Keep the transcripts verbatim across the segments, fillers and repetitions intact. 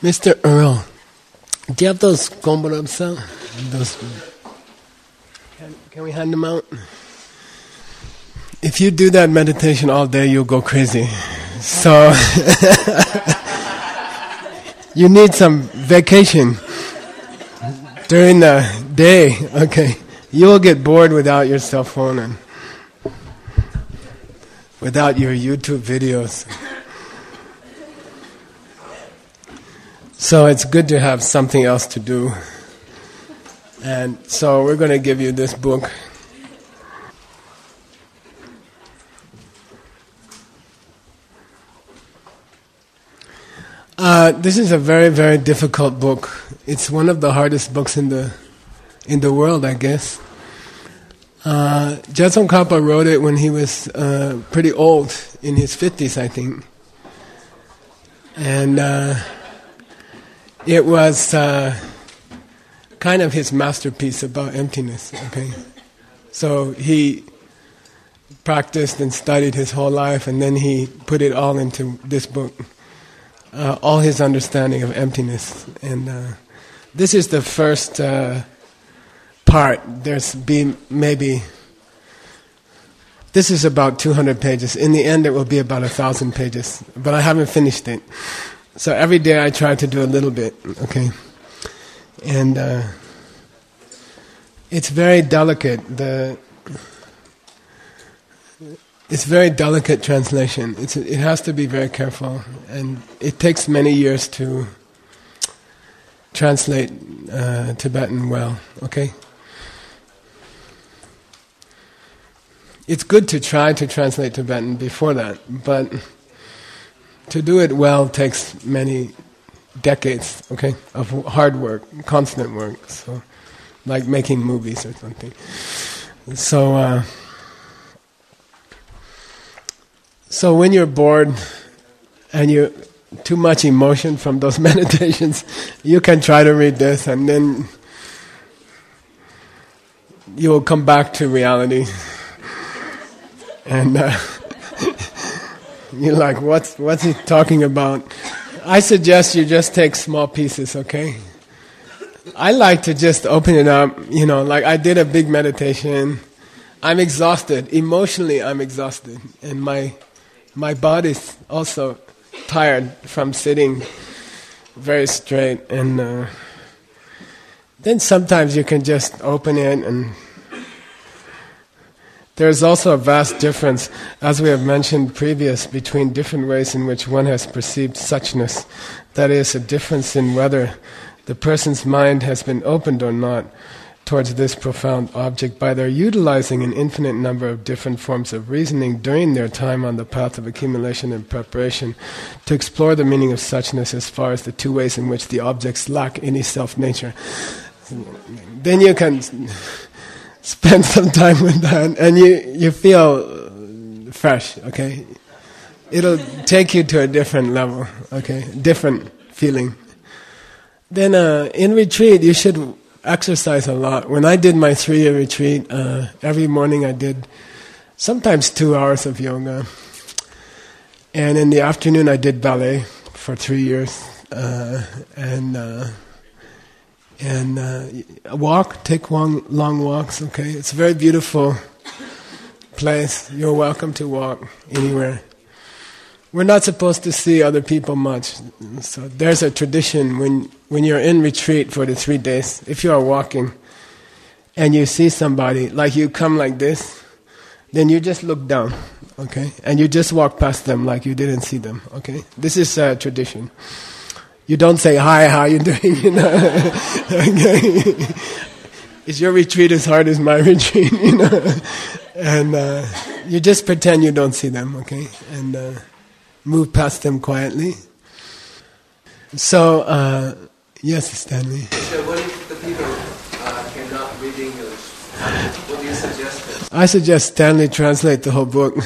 Mister Earl, do you have those komburabs out? Those, can, can we hand them out? If you do that meditation all day, you'll go crazy. So, you need some vacation during the day, okay? You will get bored without your cell phone and without your YouTube videos. So it's good to have something else to do. And so we're going to give you this book. Uh, this is a very, very difficult book. It's one of the hardest books in the in the world, I guess. Uh, Je Tsongkhapa wrote it when he was uh, pretty old, in his fifties, I think. And uh, it was uh, kind of his masterpiece about emptiness, okay? So he practiced and studied his whole life, and then he put it all into this book. Uh, all his understanding of emptiness. And uh, this is the first uh, part. There's been maybe... This is about two hundred pages. In the end, it will be about a thousand pages. But I haven't finished it. So every day I try to do a little bit, okay? And uh, it's very delicate. The... It's very delicate translation. It's, it has to be very careful, and it takes many years to translate uh, Tibetan well, okay? It's good to try to translate Tibetan before that, but to do it well takes many decades, okay, of hard work, constant work, so like making movies or something. So... Uh, So when you're bored and you too much emotion from those meditations, you can try to read this, and then you will come back to reality. And uh, you're like, what's what's he talking about? I suggest you just take small pieces, okay? I like to just open it up, you know, like I did a big meditation. I'm exhausted. Emotionally, I'm exhausted. And my... My body's also tired from sitting very straight, and uh, then sometimes you can just open it, and there's also a vast difference, as we have mentioned previous, between different ways in which one has perceived suchness. That is, a difference in whether the person's mind has been opened or not towards this profound object by their utilizing an infinite number of different forms of reasoning during their time on the path of accumulation and preparation to explore the meaning of suchness as far as the two ways in which the objects lack any self-nature. Then you can spend some time with that, and you, you feel fresh, okay? It'll take you to a different level, okay? Different feeling. Then uh, in retreat, you should exercise a lot. When I did my three-year retreat, uh, every morning I did sometimes two hours of yoga. And in the afternoon I did ballet for three years. Uh, and uh, and uh, walk, take long, long walks, okay? It's a very beautiful place. You're welcome to walk anywhere. We're not supposed to see other people much. So there's a tradition when when you're in retreat for the three days, if you are walking and you see somebody, like you come like this, then you just look down, okay? And you just walk past them like you didn't see them, okay? This is a tradition. You don't say, hi, how you doing? You know? Okay. Is your retreat as hard as my retreat? You know? And uh, you just pretend you don't see them, okay? And... Uh, move past them quietly. So, uh, yes, Stanley. So what if the people uh, cannot read English? What do you suggest? I suggest Stanley translate the whole book.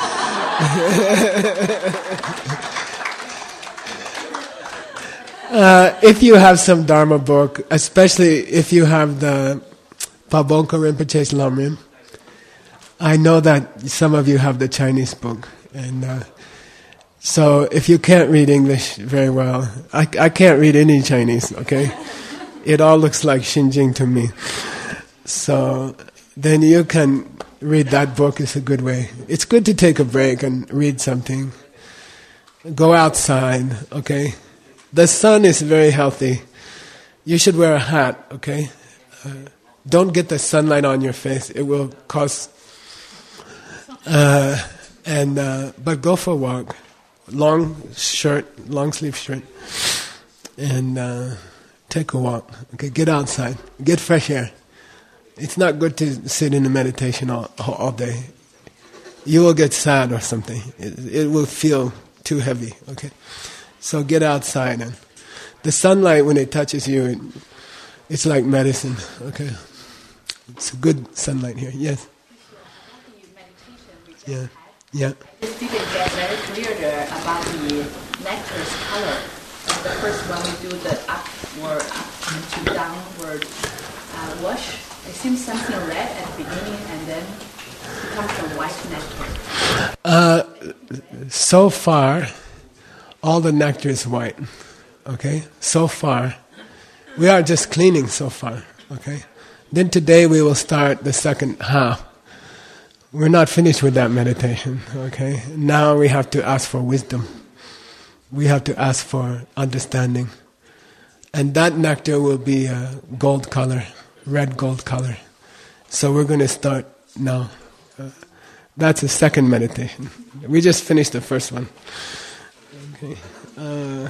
uh, if you have some Dharma book, especially if you have the Pabonka Rinpoche's Lamrim, I know that some of you have the Chinese book, and uh, So if you can't read English very well, I, I can't read any Chinese, okay? It all looks like Xinjing to me. So then you can read that book is a good way. It's good to take a break and read something. Go outside, okay? The sun is very healthy. You should wear a hat, okay? Uh, don't get the sunlight on your face. It will cause... Uh, and uh, but go for a walk. Long shirt, long sleeve shirt. And uh, take a walk. Okay, get outside. Get fresh air. It's not good to sit in a meditation all, all day. You will get sad or something. It, it will feel too heavy, okay? So get outside. And the sunlight, when it touches you, it, it's like medicine, okay? It's a good sunlight here, yes? Yeah, yeah. I just didn't get very clear there about the nectar's color. And the first one we do the upward, up to downward uh, wash. It seems something red at the beginning and then it becomes a white nectar. Uh, so far, all the nectar is white. Okay? So far. We are just cleaning so far. Okay? Then today we will start the second half. We're not finished with that meditation. Okay? Now we have to ask for wisdom. We have to ask for understanding. And that nectar will be a gold color. Red gold color. So we're going to start now. Uh, that's the second meditation. We just finished the first one. Okay. Uh,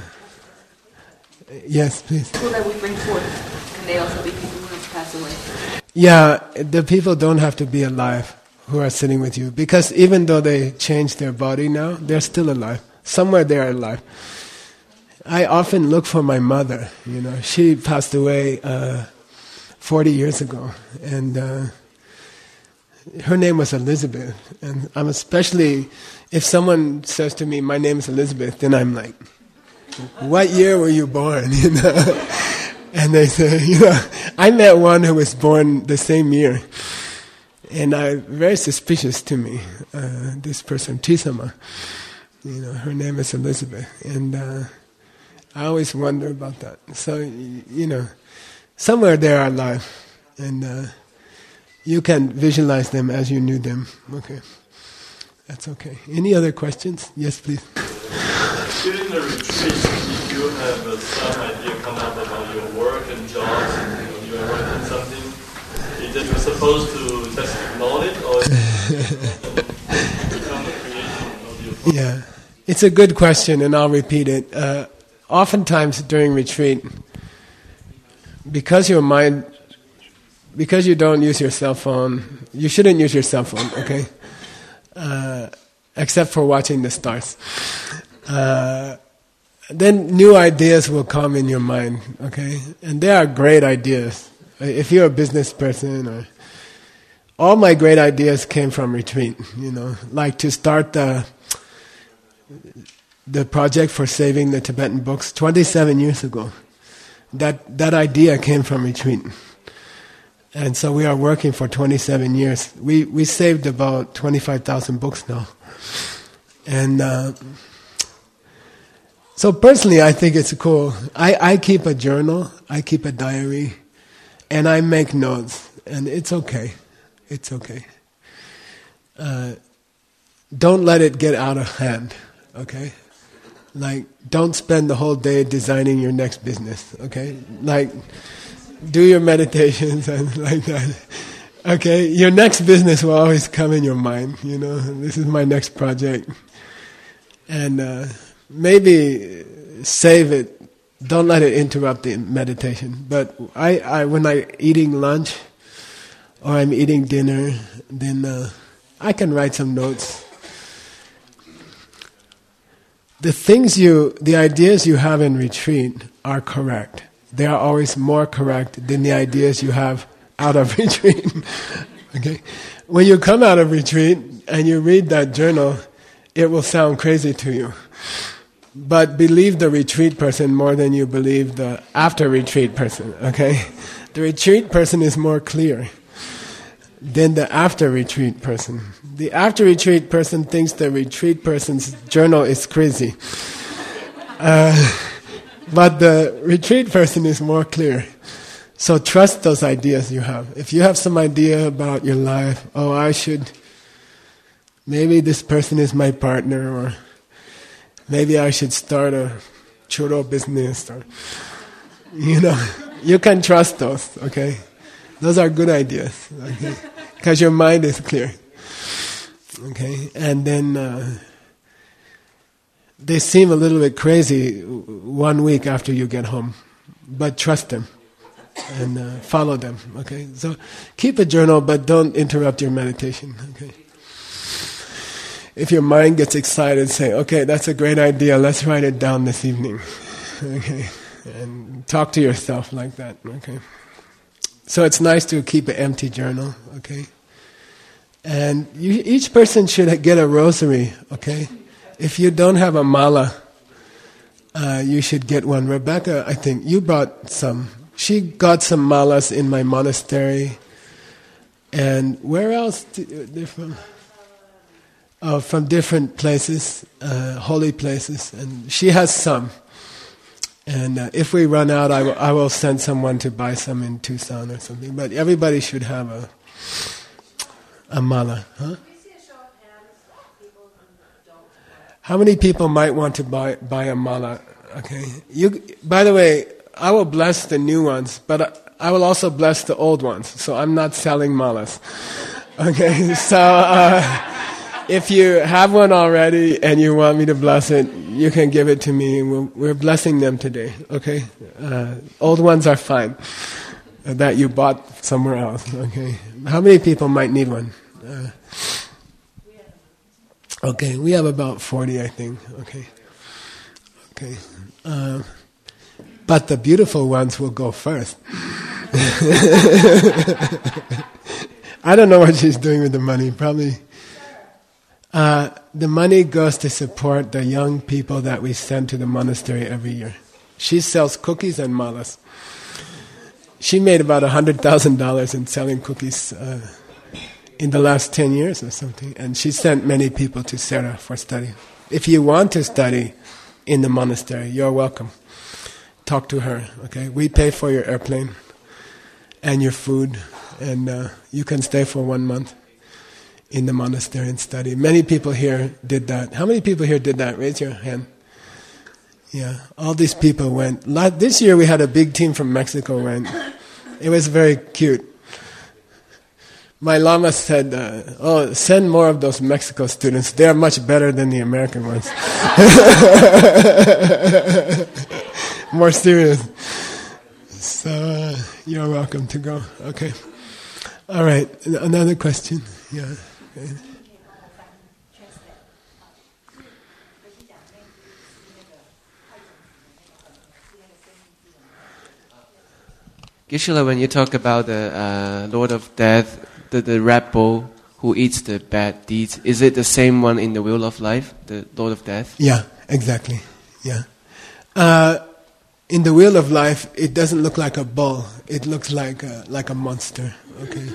yes, please. People that we bring forth, can they also be people who have passed away? Yeah, the people don't have to be alive who are sitting with you, because even though they changed their body now, they're still alive. Somewhere they are alive. I often look for my mother. You know, she passed away Uh, Forty years ago, and uh, her name was Elizabeth. And I'm especially, if someone says to me, "My name is Elizabeth," then I'm like, "What year were you born?" You know, and they say, you know, I met one who was born the same year, and I very suspicious to me. Uh, this person, Tisama, you know, her name is Elizabeth, and uh, I always wonder about that. So, you know. Somewhere they are alive, and uh, you can visualize them as you knew them. Okay, that's okay. Any other questions? Yes, please. During the retreat, did you have uh, some idea come up about your work and jobs, and when you are writing something? Is that you're supposed to just ignore it, or become the creation of your? Yeah, it's a good question, and I'll repeat it. Uh, oftentimes during retreat, because your mind, because you don't use your cell phone, you shouldn't use your cell phone, okay? Uh, except for watching the stars. Uh, then new ideas will come in your mind, okay? And they are great ideas. If you're a business person, or all my great ideas came from retreat, you know, like to start the the project for saving the Tibetan books twenty-seven years ago. That that idea came from retreat. And so we are working for twenty-seven years. We we saved about twenty-five thousand books now. And uh, so personally I think it's cool. I, I keep a journal, I keep a diary, and I make notes. And it's okay. It's okay. Uh, don't let it get out of hand, okay? Like, don't spend the whole day designing your next business, okay? Like, do your meditations and like that. Okay, your next business will always come in your mind, you know, this is my next project. And uh, maybe save it, don't let it interrupt the meditation. But I, I when I'm eating lunch or I'm eating dinner, then uh, I can write some notes. The things you, the ideas you have in retreat are correct. They are always more correct than the ideas you have out of retreat. Okay, when you come out of retreat and you read that journal, it will sound crazy to you. But believe the retreat person more than you believe the after retreat person. Okay, the retreat person is more clear. than the after-retreat person. The after-retreat person thinks the retreat person's journal is crazy. Uh, but the retreat person is more clear. So trust those ideas you have. If you have some idea about your life, oh, I should, maybe this person is my partner, or maybe I should start a churro business, or, you know, you can trust those, okay? Those are good ideas, okay? Because your mind is clear, okay? And then uh, they seem a little bit crazy one week after you get home, but trust them and uh, follow them, okay? So keep a journal, but don't interrupt your meditation, okay? If your mind gets excited, say, okay, that's a great idea, let's write it down this evening, okay? And talk to yourself like that, okay? So it's nice to keep an empty journal, okay? And you, each person should get a rosary, okay? If you don't have a mala, uh, you should get one. Rebecca, I think, you brought some. She got some malas in my monastery. And where else? They're from? Oh, from different places, uh, holy places. And she has some. And uh, if we run out, I, w- I will send someone to buy some in Tucson or something. But everybody should have a a mala. Huh? How many people might want to buy buy a mala? Okay. You. By the way, I will bless the new ones, but I will also bless the old ones. So I'm not selling malas. Okay. So uh, if you have one already and you want me to bless it, you can give it to me. We're, we're blessing them today. Okay. Uh, old ones are fine. Uh, that you bought somewhere else. Okay. How many people might need one? Uh, okay. We have about forty, I think. Okay. Okay. Uh, but the beautiful ones will go first. I don't know what she's doing with the money. Probably uh, the money goes to support the young people that we send to the monastery every year. She sells cookies and malas. She made about a hundred thousand dollars in selling cookies uh, in the last ten years or something, and she sent many people to Serra for study. If you want to study in the monastery, you're welcome. Talk to her, okay? We pay for your airplane and your food, and uh, you can stay for one month in the monastery and study. Many people here did that. How many people here did that? Raise your hand. Yeah, all these people went. This year we had a big team from Mexico went. It was very cute. My Lama said, uh, oh, send more of those Mexico students. They are much better than the American ones. More serious. So, uh, you're welcome to go. Okay. All right. Another question. Yeah. Okay. Geshe-la, when you talk about the uh, Lord of Death, the, the rebel who eats the bad deeds, is it the same one in the Wheel of Life, the Lord of Death? Yeah, exactly. Yeah. Uh, in the Wheel of Life, it doesn't look like a bull. It looks like a, like a monster. Okay.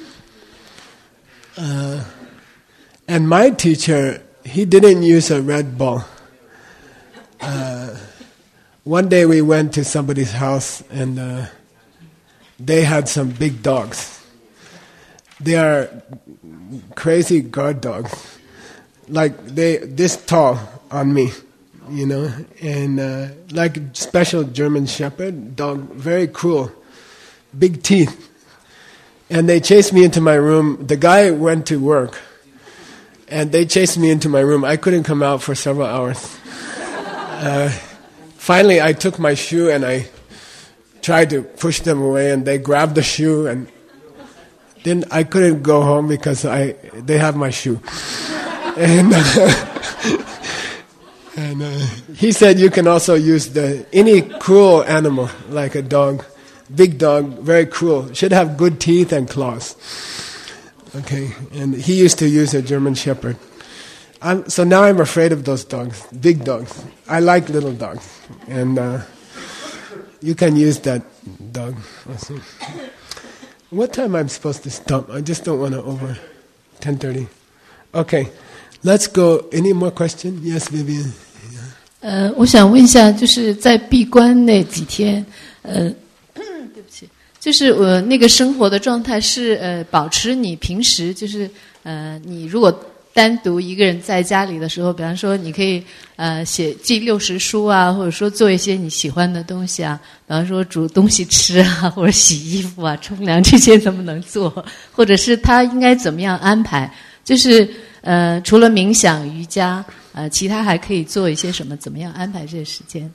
Uh, and my teacher, he didn't use a red bull. Uh, one day we went to somebody's house and uh, they had some big dogs. They are crazy guard dogs, like they this tall on me, you know, and uh, like special German Shepherd dog, very cruel, big teeth. And they chased me into my room. The guy went to work, and they chased me into my room. I couldn't come out for several hours. Uh, finally, I took my shoe and I tried to push them away, and they grabbed the shoe, and then I couldn't go home because I they have my shoe. And, uh, and uh, he said you can also use the any cruel animal, like a dog, big dog, very cruel, should have good teeth and claws. Okay, and he used to use a German Shepherd. I'm, so now I'm afraid of those dogs, big dogs. I like little dogs, and uh, you can use that dog also. What time I'm supposed to stop? I just don't want to over ten thirty. Okay, let's go. Any more question? Yes, Vivian. 呃，我想问一下，就是在闭关那几天，呃，对不起，就是呃那个生活的状态是呃保持你平时就是呃你如果单独一个人在家里的时候，比方说你可以呃写记六十书啊，或者说做一些你喜欢的东西啊，比方说煮东西吃啊，或者洗衣服啊、冲凉这些能不能做？或者是他应该怎么样安排？就是呃除了冥想、瑜伽。呃，其他还可以做一些什么？怎么样安排这个时间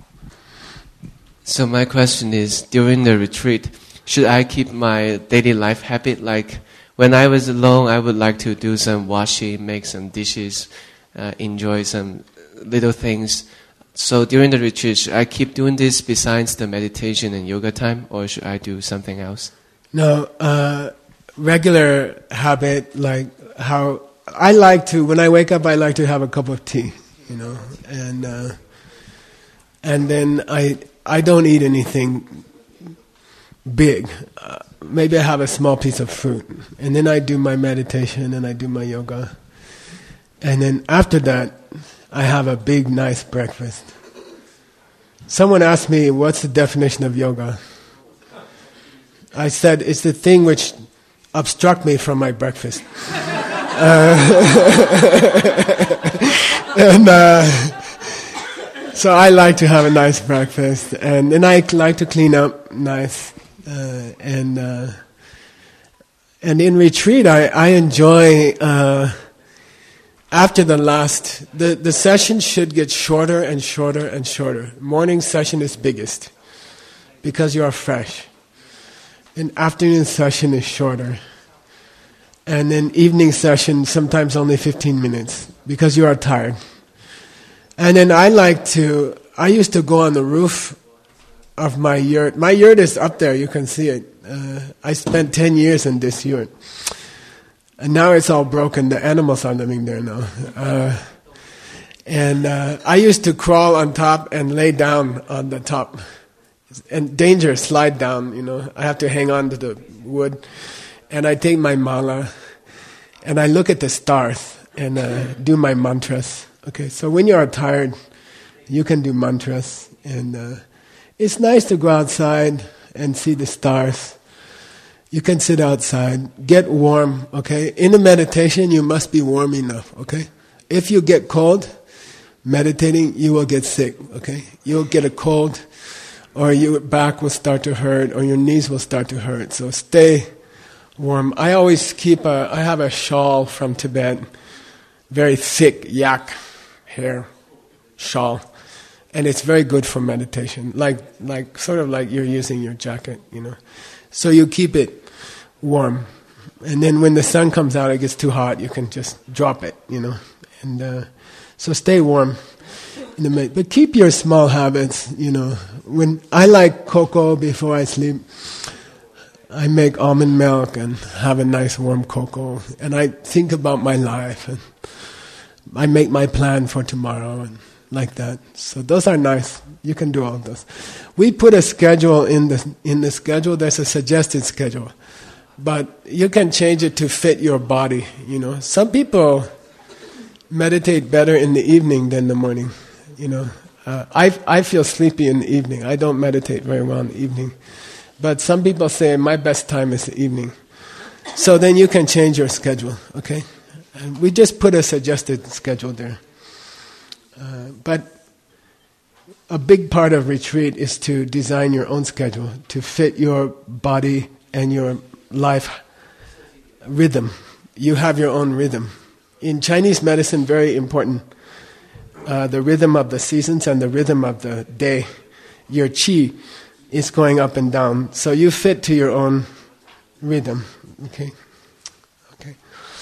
So my question is, during the retreat, should I keep my daily life habit? Like when I was alone, I would like to do some washing, make some dishes, uh, enjoy some little things. So during the retreat, should I keep doing this besides the meditation and yoga time, or should I do something else? No, uh, regular habit, like how I like to, when I wake up, I like to have a cup of tea, you know, and uh, and then I I don't eat anything big. Uh, maybe I have a small piece of fruit, and then I do my meditation and I do my yoga, and then after that, I have a big, nice breakfast. Someone asked me, "What's the definition of yoga?" I said, "It's the thing which obstruct me from my breakfast." Uh, and uh, so I like to have a nice breakfast, and then I like to clean up nice, uh, and uh, and in retreat I, I enjoy uh, after the last the, the session should get shorter and shorter and shorter. Morning session is biggest because you are fresh, and afternoon session is shorter. And then evening session, sometimes only fifteen minutes, because you are tired. And then I like to, I used to go on the roof of my yurt. My yurt is up there, you can see it. Uh, I spent ten years in this yurt. And now it's all broken, the animals are living there now. Uh, and uh, I used to crawl on top and lay down on the top. And dangerous, slide down, you know. I have to hang on to the wood. And I take my mala, and I look at the stars, and uh, do my mantras. Okay, so when you are tired, you can do mantras. And uh, it's nice to go outside and see the stars. You can sit outside, get warm, okay? In the meditation, you must be warm enough, okay? If you get cold, meditating, you will get sick, okay? You'll get a cold, or your back will start to hurt, or your knees will start to hurt. So stay warm. I always keep a, I have a shawl from Tibet, very thick yak hair shawl, and it's very good for meditation, like like sort of like you're using your jacket, you know. So you keep it warm, and then when the sun comes out, it gets too hot, you can just drop it, you know. And uh, so stay warm in the med- but keep your small habits, you know. When I like cocoa before I sleep, I make almond milk and have a nice warm cocoa, and I think about my life, and I make my plan for tomorrow, and like that. So those are nice. You can do all those. We put a schedule in the in the schedule. There's a suggested schedule, but you can change it to fit your body. You know, some people meditate better in the evening than the morning. You know, uh, I I feel sleepy in the evening. I don't meditate very well in the evening. But some people say, my best time is the evening. So then you can change your schedule, okay? And we just put a suggested schedule there. Uh, but a big part of retreat is to design your own schedule, to fit your body and your life rhythm. You have your own rhythm. In Chinese medicine, very important, uh, the rhythm of the seasons and the rhythm of the day. Your qi is going up and down, so you fit to your own rhythm. Okay, okay.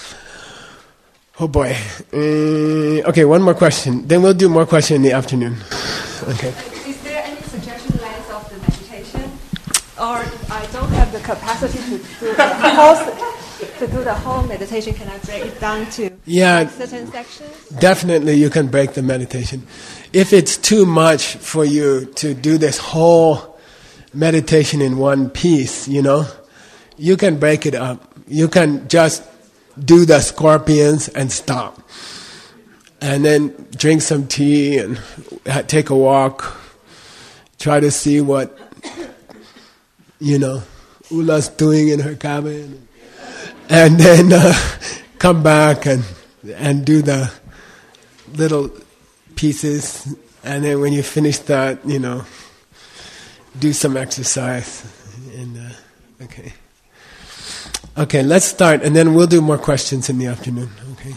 Oh boy. Uh, okay, one more question. Then we'll do more questions in the afternoon. Okay. Is there any suggestion length of the meditation, or if I don't have the capacity to do the whole to do the whole meditation, can I break it down to yeah, like certain sections? Definitely, you can break the meditation. If it's too much for you to do this whole meditation in one piece, you know, you can break it up. You can just do the scorpions and stop. And then drink some tea and take a walk. Try to see what, you know, Ula's doing in her cabin. And then uh, come back and and do the little pieces. And then when you finish that, you know, do some exercise. And uh, okay. Okay, let's start, and then we'll do more questions in the afternoon. Okay.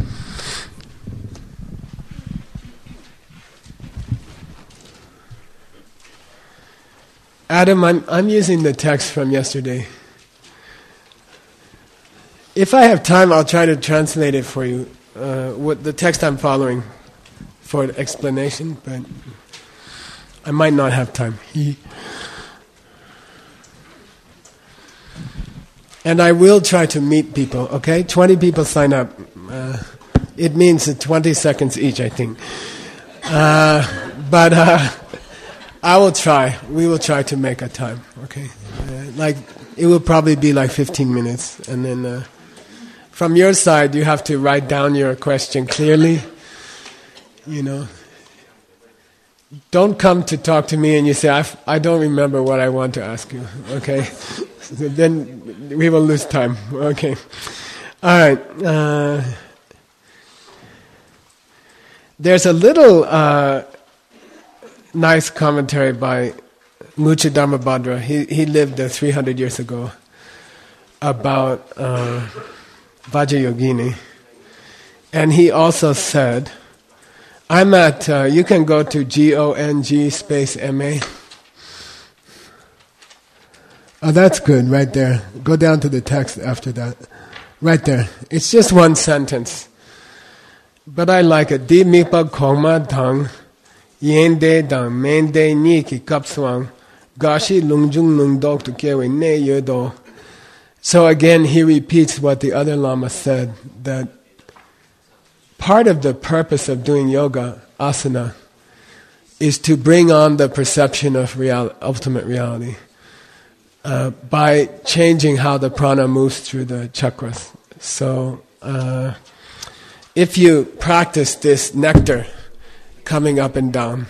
Adam, I'm I'm using the text from yesterday. If I have time, I'll try to translate it for you. Uh, what the text I'm following for explanation, but I might not have time. He, and I will try to meet people. Okay, twenty people sign up. Uh, it means twenty seconds each, I think. Uh, but. Uh, I will try. We will try to make a time. Okay, uh, like it will probably be like fifteen minutes, and then uh, from your side, you have to write down your question clearly. You know, don't come to talk to me and you say, I, f- I don't remember what I want to ask you. Okay, so then we will lose time. Okay, all right. Uh, there's a little. Uh, Nice commentary by Mucha Dharmabhadra. He he lived uh, three hundred years ago about uh, Vajrayogini, and he also said, "I'm at." Uh, you can go to G O N G space M A. Oh, that's good, right there. Go down to the text after that, right there. It's just one sentence, but I like it. Di mipa kongma tang. Yende dang mende ni ki kapswang gashi lungjung lungdok to kewe ne yedo. So again, he repeats what the other Lama said, that part of the purpose of doing yoga, asana, is to bring on the perception of real, ultimate reality uh, by changing how the prana moves through the chakras. So uh, if you practice this nectar, coming up and down,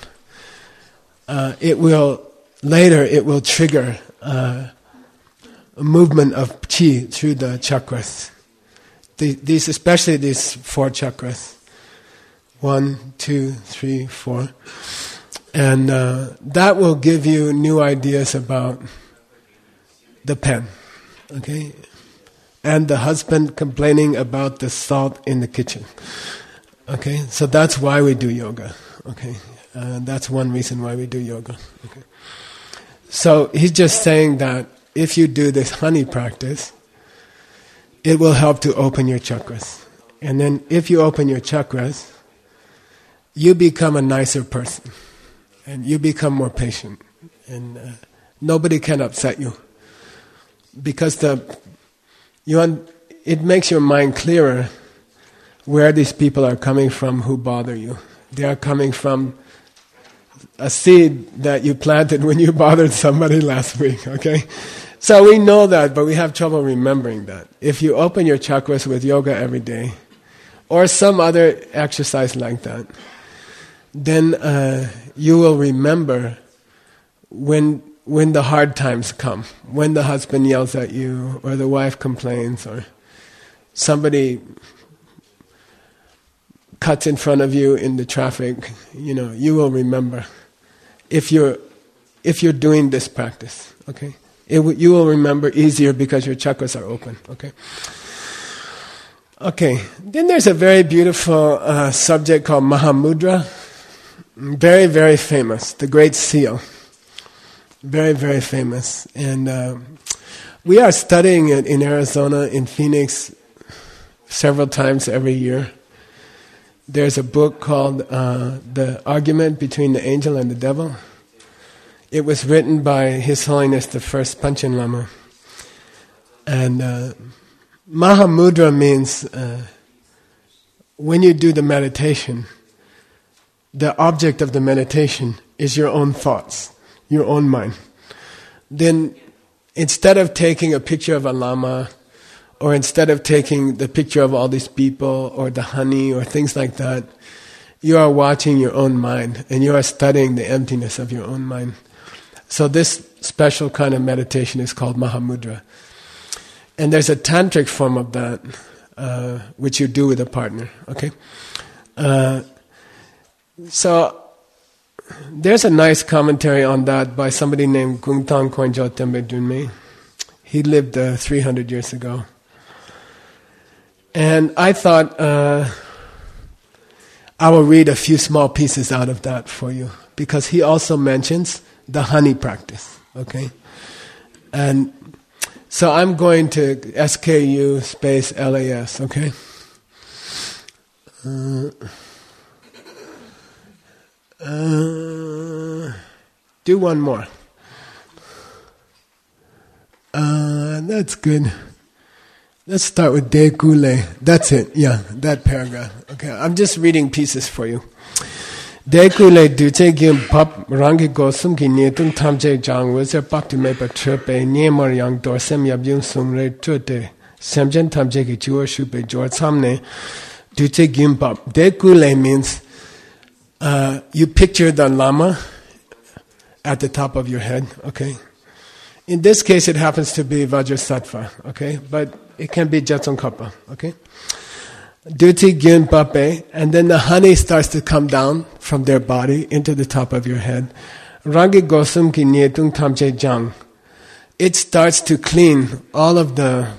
uh, it will later it will trigger uh, a movement of chi through the chakras. The, these, especially these four chakras, one, two, three, four, and uh, that will give you new ideas about the pen, okay, and the husband complaining about the salt in the kitchen. Okay, so that's why we do yoga. Okay, uh, that's one reason why we do yoga. Okay, so he's just saying that if you do this honey practice, it will help to open your chakras, and then if you open your chakras, you become a nicer person, and you become more patient, and uh, nobody can upset you because the you un- it makes your mind clearer. Where these people are coming from who bother you. They are coming from a seed that you planted when you bothered somebody last week, okay? So we know that, but we have trouble remembering that. If you open your chakras with yoga every day, or some other exercise like that, then uh, you will remember when when the hard times come, when the husband yells at you, or the wife complains, or somebody cuts in front of you in the traffic, you know, you will remember if you're if you're doing this practice, okay? It w- you will remember easier because your chakras are open, okay? Okay, then there's a very beautiful uh, subject called Mahamudra, very, very famous, the Great Seal, very, very famous, and uh, we are studying it in Arizona, in Phoenix, several times every year. There's a book called uh, The Argument Between the Angel and the Devil. It was written by His Holiness the First Panchen Lama. And uh, Mahamudra means uh, when you do the meditation, the object of the meditation is your own thoughts, your own mind. Then instead of taking a picture of a lama, or instead of taking the picture of all these people, or the honey, or things like that, you are watching your own mind, and you are studying the emptiness of your own mind. So this special kind of meditation is called Mahamudra. And there's a tantric form of that, uh, which you do with a partner, okay? Uh, so, there's a nice commentary on that by somebody named Gungtang Kongjo Tembe Dunme. He lived uh, three hundred years ago. And I thought uh, I will read a few small pieces out of that for you, because he also mentions the honey practice, okay? And so I'm going to S K U space L A S, okay? Uh, uh, do one more. Uh, that's good. Let's start with De Gule. That's it, yeah, that paragraph. Okay, I'm just reading pieces for you. De Gule duche gim pop rangi gosum ki nietung tamje jang wese pak to me pa trepe niemor yang dorsem yabyun sumre tute semjen tamje ki chuo shupe jor samne duche gim pop. De Gule means uh, you picture the lama at the top of your head, okay? In this case, it happens to be Vajrasattva, okay? But it can be Jetsongkhapa, okay? Duti Gyun Pape, and then the honey starts to come down from their body into the top of your head. Rangi Gosum Ki Nietung Tamche Jang. It starts to clean all of the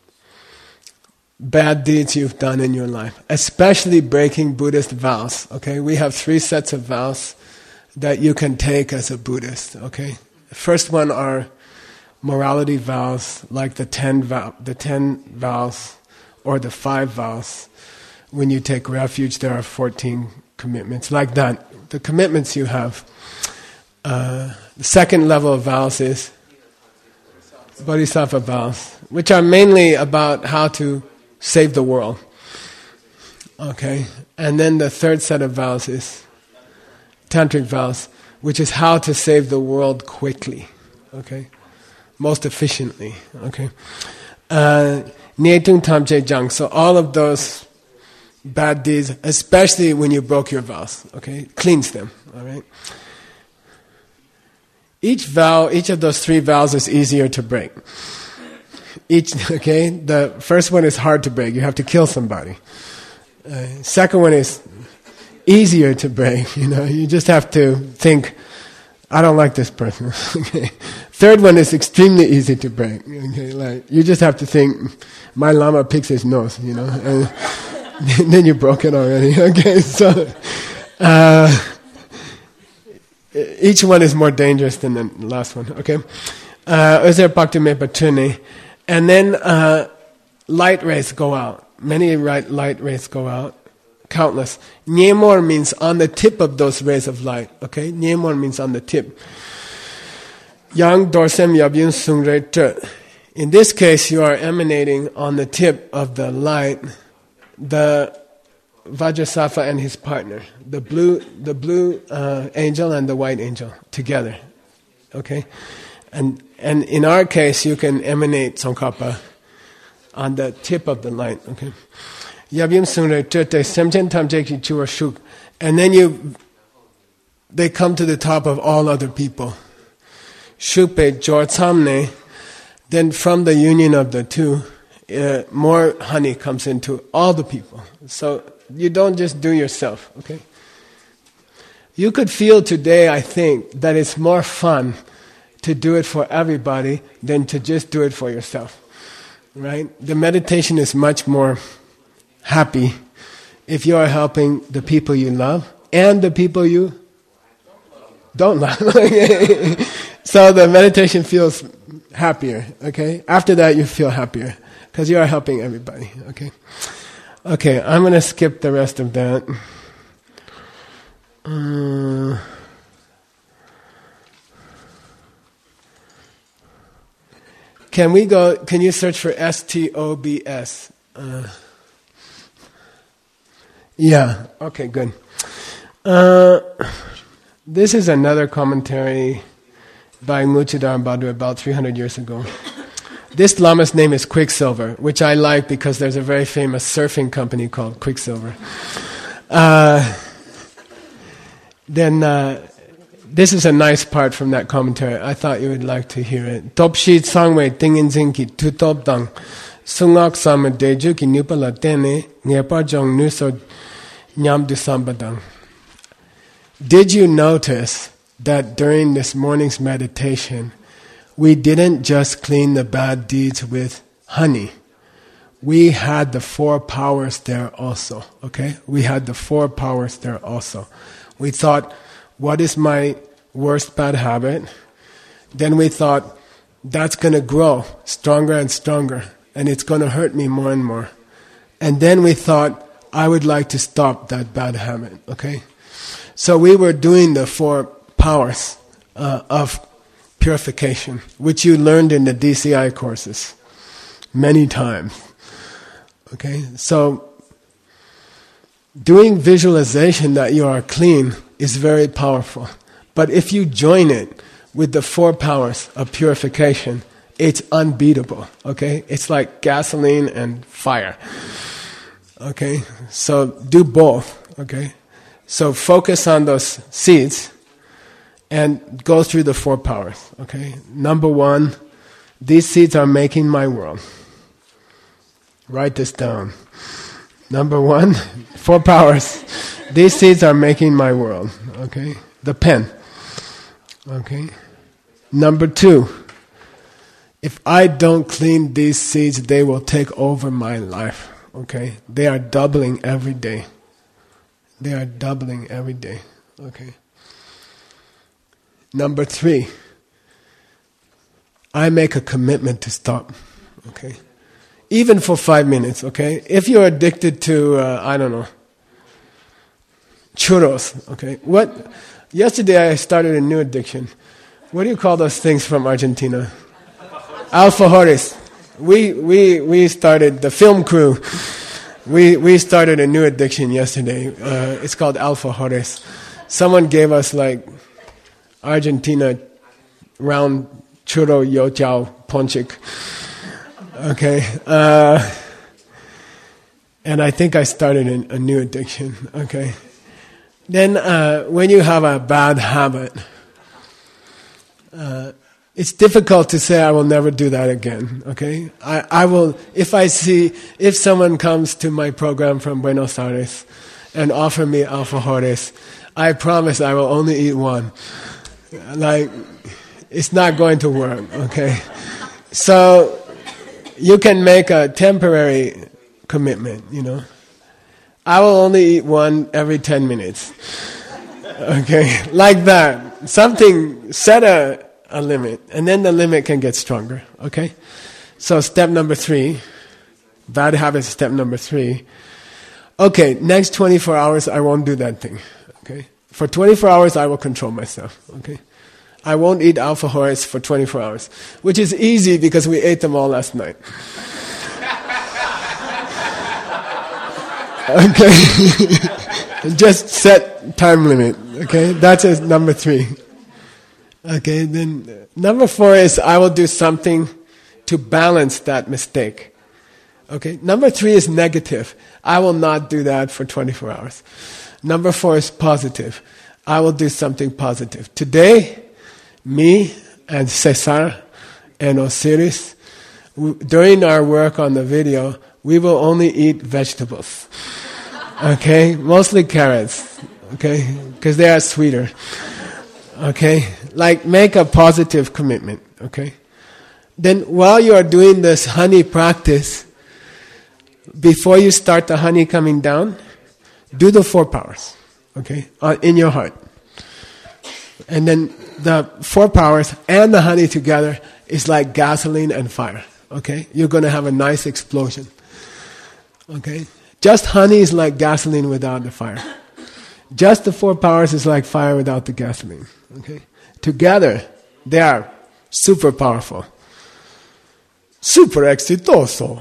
bad deeds you've done in your life, especially breaking Buddhist vows, okay? We have three sets of vows that you can take as a Buddhist, okay? The first one are morality vows, like the ten vow, the ten vows, or the five vows. When you take refuge, there are fourteen commitments, like that. The commitments you have. Uh, the second level of vows is Bodhisattva vows, which are mainly about how to save the world. Okay, and then the third set of vows is tantric vows, which is how to save the world quickly. Okay. Most efficiently, okay? Nietung Tamche Jang. So all of those bad deeds, especially when you broke your vows, okay? Cleans them, all right? Each vow, each of those three vows is easier to break. Each, okay? The first one is hard to break. You have to kill somebody. Uh, second one is easier to break. You know, you just have to think, I don't like this person. Okay. Third one is extremely easy to break. Okay, like you just have to think, my lama picks his nose, you know, and, and then you broke it already. Okay, so uh, each one is more dangerous than the last one. Okay, Uzer Bhakti Mepa Tune, and then uh, light rays go out. Many light rays go out. Countless. Nyemor means on the tip of those rays of light. Okay? Nyemor means on the tip. Yang dorsem yabyun sungre te. In this case, you are emanating on the tip of the light, the Vajrasattva and his partner, the blue, the blue uh, angel and the white angel together. Okay? And and in our case, you can emanate Tsongkhapa on the tip of the light. Okay? Yabyum sungre tete semchen tamjeki chua shuk. And then you, they come to the top of all other people. Shukpe jor tsamne. Then from the union of the two, uh, more honey comes into all the people. So you don't just do yourself, okay? You could feel today, I think, that it's more fun to do it for everybody than to just do it for yourself, right? The meditation is much more happy if you are helping the people you love and the people you don't love. So the meditation feels happier, okay? After that, you feel happier because you are helping everybody, okay? Okay, I'm going to skip the rest of that. Uh, can we go, can you search for S T O B S? Uh, yeah, okay, good. Uh, this is another commentary by Ngutridhar Bhadur about three hundred years ago. This Lama's name is Quicksilver, which I like because there's a very famous surfing company called Quicksilver. Uh, then uh, this is a nice part from that commentary. I thought you would like to hear it. Topshi sangwe tingin ki tutop dang sungak sama deju ki nupala tene ngepa jong nuso nyam du sambadang. Did you notice that during this morning's meditation, we didn't just clean the bad deeds with honey. We had the four powers there also, okay? We had the four powers there also. We thought, what is my worst bad habit? Then we thought, that's going to grow stronger and stronger, and it's going to hurt me more and more. And then we thought, I would like to stop that bad habit, okay? So we were doing the four powers uh, of purification, which you learned in the D C I courses many times. Okay, so doing visualization that you are clean is very powerful. But if you join it with the four powers of purification, it's unbeatable. Okay, it's like gasoline and fire. Okay, so do both. Okay, so focus on those seeds and go through the four powers, okay? Number one, these seeds are making my world. Write this down. Number one, four powers. These seeds are making my world, okay? The pen, okay? Number two, if I don't clean these seeds, they will take over my life, okay? They are doubling every day. They are doubling every day, okay? Number three, I make a commitment to stop, okay? Even for five minutes, okay? If you're addicted to, uh, I don't know, churros, okay? What? Yesterday I started a new addiction. What do you call those things from Argentina? Alfajores. We we we started, the film crew, we we started a new addiction yesterday. Uh, it's called alfajores. Someone gave us like Argentina round churro yo jiao ponchik. Okay. Uh, and I think I started a, a new addiction. Okay. Then uh, when you have a bad habit, uh, it's difficult to say I will never do that again. Okay. I, I will, if I see, if someone comes to my program from Buenos Aires and offer me alfajores, I promise I will only eat one. Like, it's not going to work, okay? So, you can make a temporary commitment, you know. I will only eat one every ten minutes. Okay, like that. Something, set a, a limit, and then the limit can get stronger, okay? So, step number three, bad habit step number three. Okay, next twenty-four hours, I won't do that thing, okay? For twenty-four hours, I will control myself, okay? I won't eat alfajores for twenty-four hours, which is easy because we ate them all last night. Okay? Just set time limit, okay? That's a number three. Okay, then number four is I will do something to balance that mistake. Okay, number three is negative. I will not do that for twenty-four hours. Number four is positive. I will do something positive. Today, me and Cesar and Osiris, w- during our work on the video, we will only eat vegetables. Okay? Mostly carrots. Okay? Because they are sweeter. Okay? Like, make a positive commitment. Okay? Then, while you are doing this honey practice, before you start the honey coming down, do the four powers, okay, uh, in your heart. And then the four powers and the honey together is like gasoline and fire, okay? You're going to have a nice explosion, okay? Just honey is like gasoline without the fire. Just the four powers is like fire without the gasoline, okay? Together, they are super powerful. Super exitoso.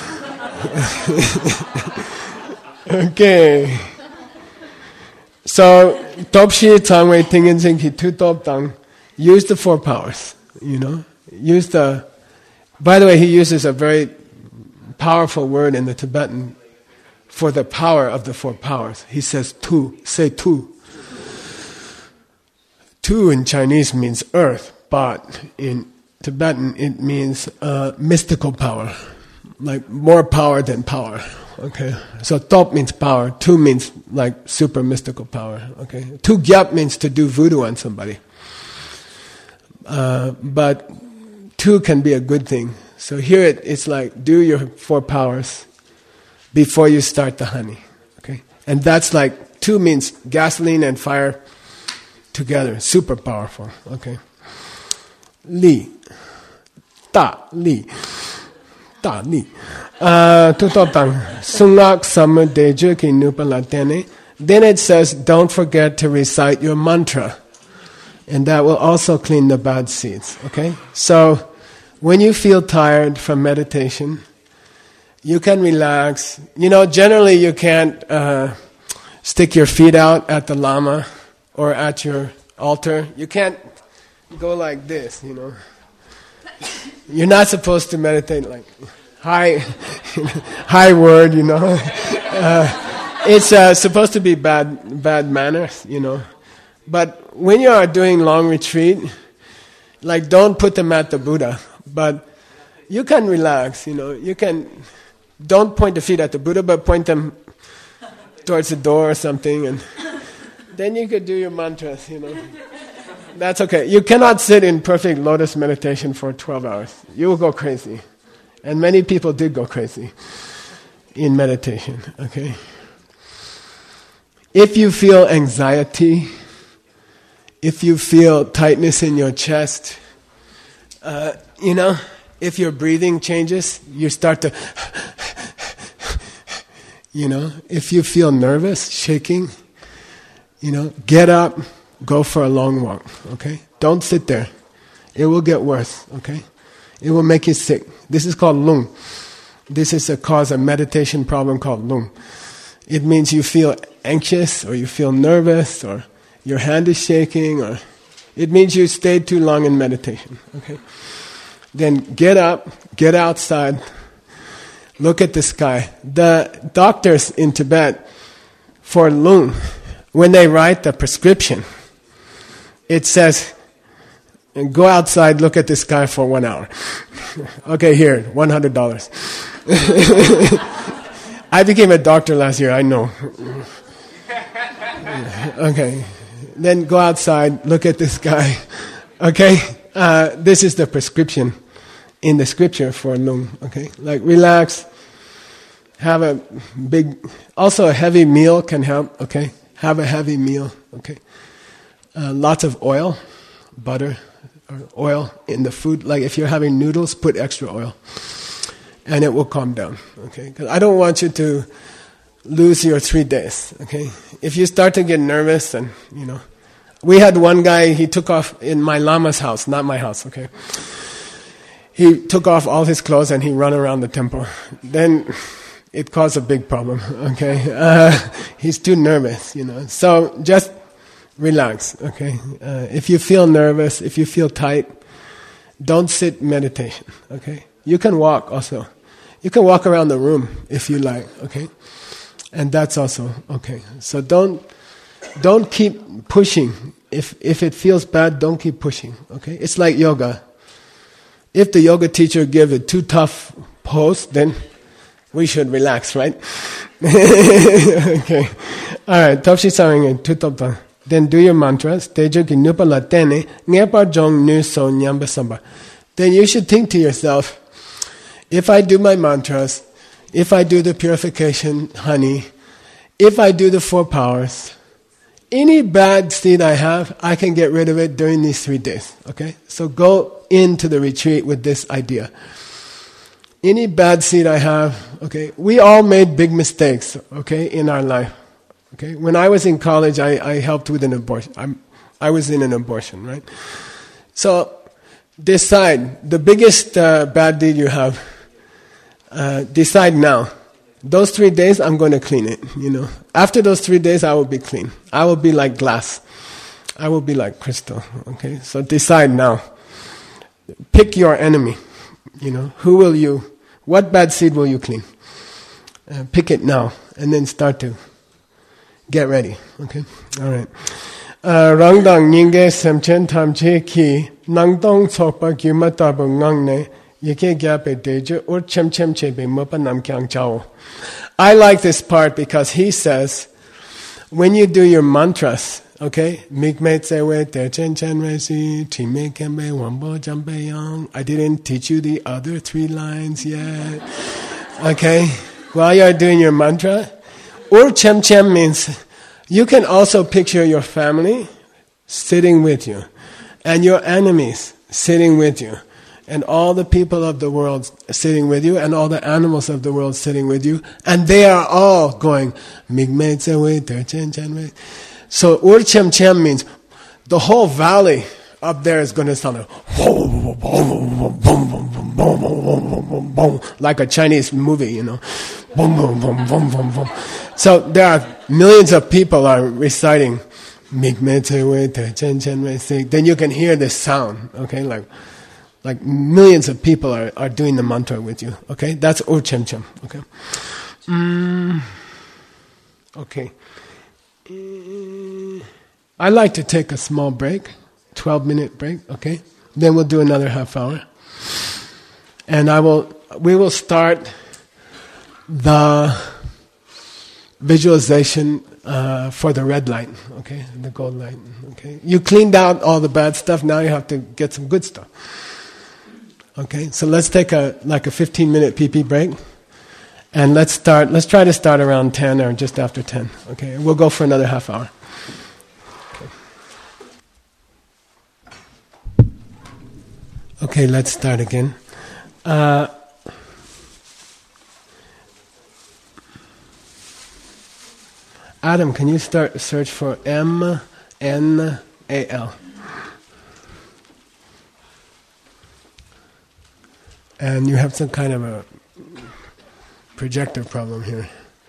Okay. So, Topshi Tangwei Tingin Ki Tu Top Dang use the four powers, you know. Use the, by the way, he uses a very powerful word in the Tibetan for the power of the four powers. He says tu, say tu. Tu in Chinese means earth, but in Tibetan it means uh, mystical power, like more power than power. Okay, so top means power, tu means like super mystical power. Okay, tu gyap means to do voodoo on somebody, uh, but tu can be a good thing. So here it, it's like do your four powers before you start the honey. Okay, and that's like tu means gasoline and fire together, super powerful. Okay, li, ta li, ta li. Uh, then it says, don't forget to recite your mantra. And that will also clean the bad seeds. Okay? So, when you feel tired from meditation, you can relax. You know, generally you can't uh, stick your feet out at the Lama or at your altar. You can't go like this, you know. You're not supposed to meditate like high, high word, you know. Uh, it's uh, supposed to be bad, bad manners, you know. But when you are doing long retreat, like don't put them at the Buddha, but you can relax, you know. You can, don't point the feet at the Buddha, but point them towards the door or something, and then you could do your mantras, you know. That's okay. You cannot sit in perfect lotus meditation for twelve hours. You will go crazy. And many people did go crazy in meditation, okay? If you feel anxiety, if you feel tightness in your chest, uh, you know, if your breathing changes, you start to, you know, if you feel nervous, shaking, you know, get up, go for a long walk, okay? Don't sit there. It will get worse, okay? It will make you sick. This is called lung. This is a cause of meditation problem called lung. It means you feel anxious or you feel nervous or your hand is shaking, or it means you stayed too long in meditation, okay? Then get up, get outside, look at the sky. The doctors in Tibet for lung, when they write the prescription, it says, go outside, look at the sky for one hour. Okay, here, one hundred dollars. I became a doctor last year, I know. Okay, then go outside, look at the sky. Okay, uh, this is the prescription in the scripture for lung. Okay, like relax, have a big, also a heavy meal can help. Okay, have a heavy meal. Okay, uh, lots of oil, butter, or oil in the food. Like if you're having noodles, put extra oil, and it will calm down. Okay, because I don't want you to lose your three days. Okay, if you start to get nervous, and you know, we had one guy. He took off in my lama's house, not my house. Okay, he took off all his clothes and he ran around the temple. Then it caused a big problem. Okay, uh, he's too nervous. You know, so just relax, okay? Uh, if you feel nervous, if you feel tight, don't sit meditation, okay? You can walk also. You can walk around the room if you like, okay? And that's also okay. So don't don't keep pushing. If if it feels bad, don't keep pushing, okay? It's like yoga. If the yoga teacher gives a too tough pose, then we should relax, right? Okay. All right. Topshi saring tutopta. Then do your mantras. Then you should think to yourself, if I do my mantras, if I do the purification honey, if I do the four powers, any bad seed I have, I can get rid of it during these three days. Okay? So go into the retreat with this idea. Any bad seed I have, okay, we all made big mistakes, okay, in our life. Okay, when I was in college, I, I helped with an abortion. I'm, I was in an abortion, right? So decide the biggest uh, bad deed you have. Uh, decide now. Those three days, I'm going to clean it. You know, after those three days, I will be clean. I will be like glass. I will be like crystal. Okay, so decide now. Pick your enemy. You know, who will you, what bad seed will you clean? Uh, pick it now, and then start to get ready. Okay, all right. Rangdang nyinge semchen tamche ki nangdong chokpa gyumata bu ngangne yeke gyape deje or chem chem chebe mopa nam kyang chao. I like this part because he says, when you do your mantras, okay, Migme Tsewe Techen Chen Resi Time Kembe Wambo Jambe Yang. I didn't teach you the other three lines yet. Okay, while you're doing your mantra, Ur Chem Chem means you can also picture your family sitting with you, and your enemies sitting with you, and all the people of the world sitting with you, and all the animals of the world sitting with you, and they are all going Migme Tsewe Techen Chen Resi. So Ur Chem Chem means the whole valley up there is going to sound like like a Chinese movie, you know. Boom, boom, boom, boom, boom, boom. So there are millions of people are reciting Then you can hear the sound, okay, like like millions of people are, are doing the mantra with you, okay. That's Ur Chem Chem, okay. Mm, okay. I like to take a small break, twelve minute break, okay? Then we'll do another half hour. And I will we will start the visualization uh, for the red light, okay? The gold light, okay? You cleaned out all the bad stuff, now you have to get some good stuff. Okay? So let's take a like a fifteen minute pee pee break. And let's start, let's try to start around ten or just after ten. Okay, we'll go for another half hour. Okay, okay, let's start again. Uh, Adam, can you start search for M N A L? And you have some kind of a projector problem here.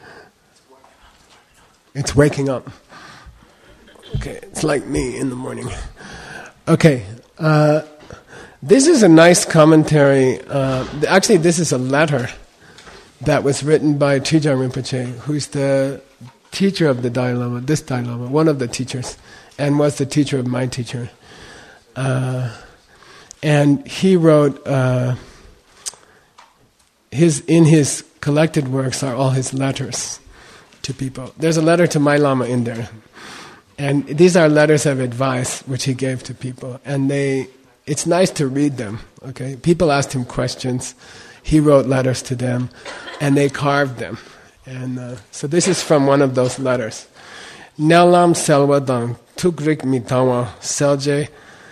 It's waking up. Okay, it's like me in the morning. Okay, uh, this is a nice commentary. Uh, actually, this is a letter that was written by Trijang Rinpoche, who's the teacher of the Dalai Lama, this Dalai Lama, one of the teachers, and was the teacher of my teacher. Uh, and he wrote uh, his in his collected works are all his letters to people. There's a letter to my Lama in there. And these are letters of advice which he gave to people. And they, it's nice to read them, okay? People asked him questions. He wrote letters to them. And they carved them. And uh, so this is from one of those letters. Nelam selwadang tukrik mitawa selje.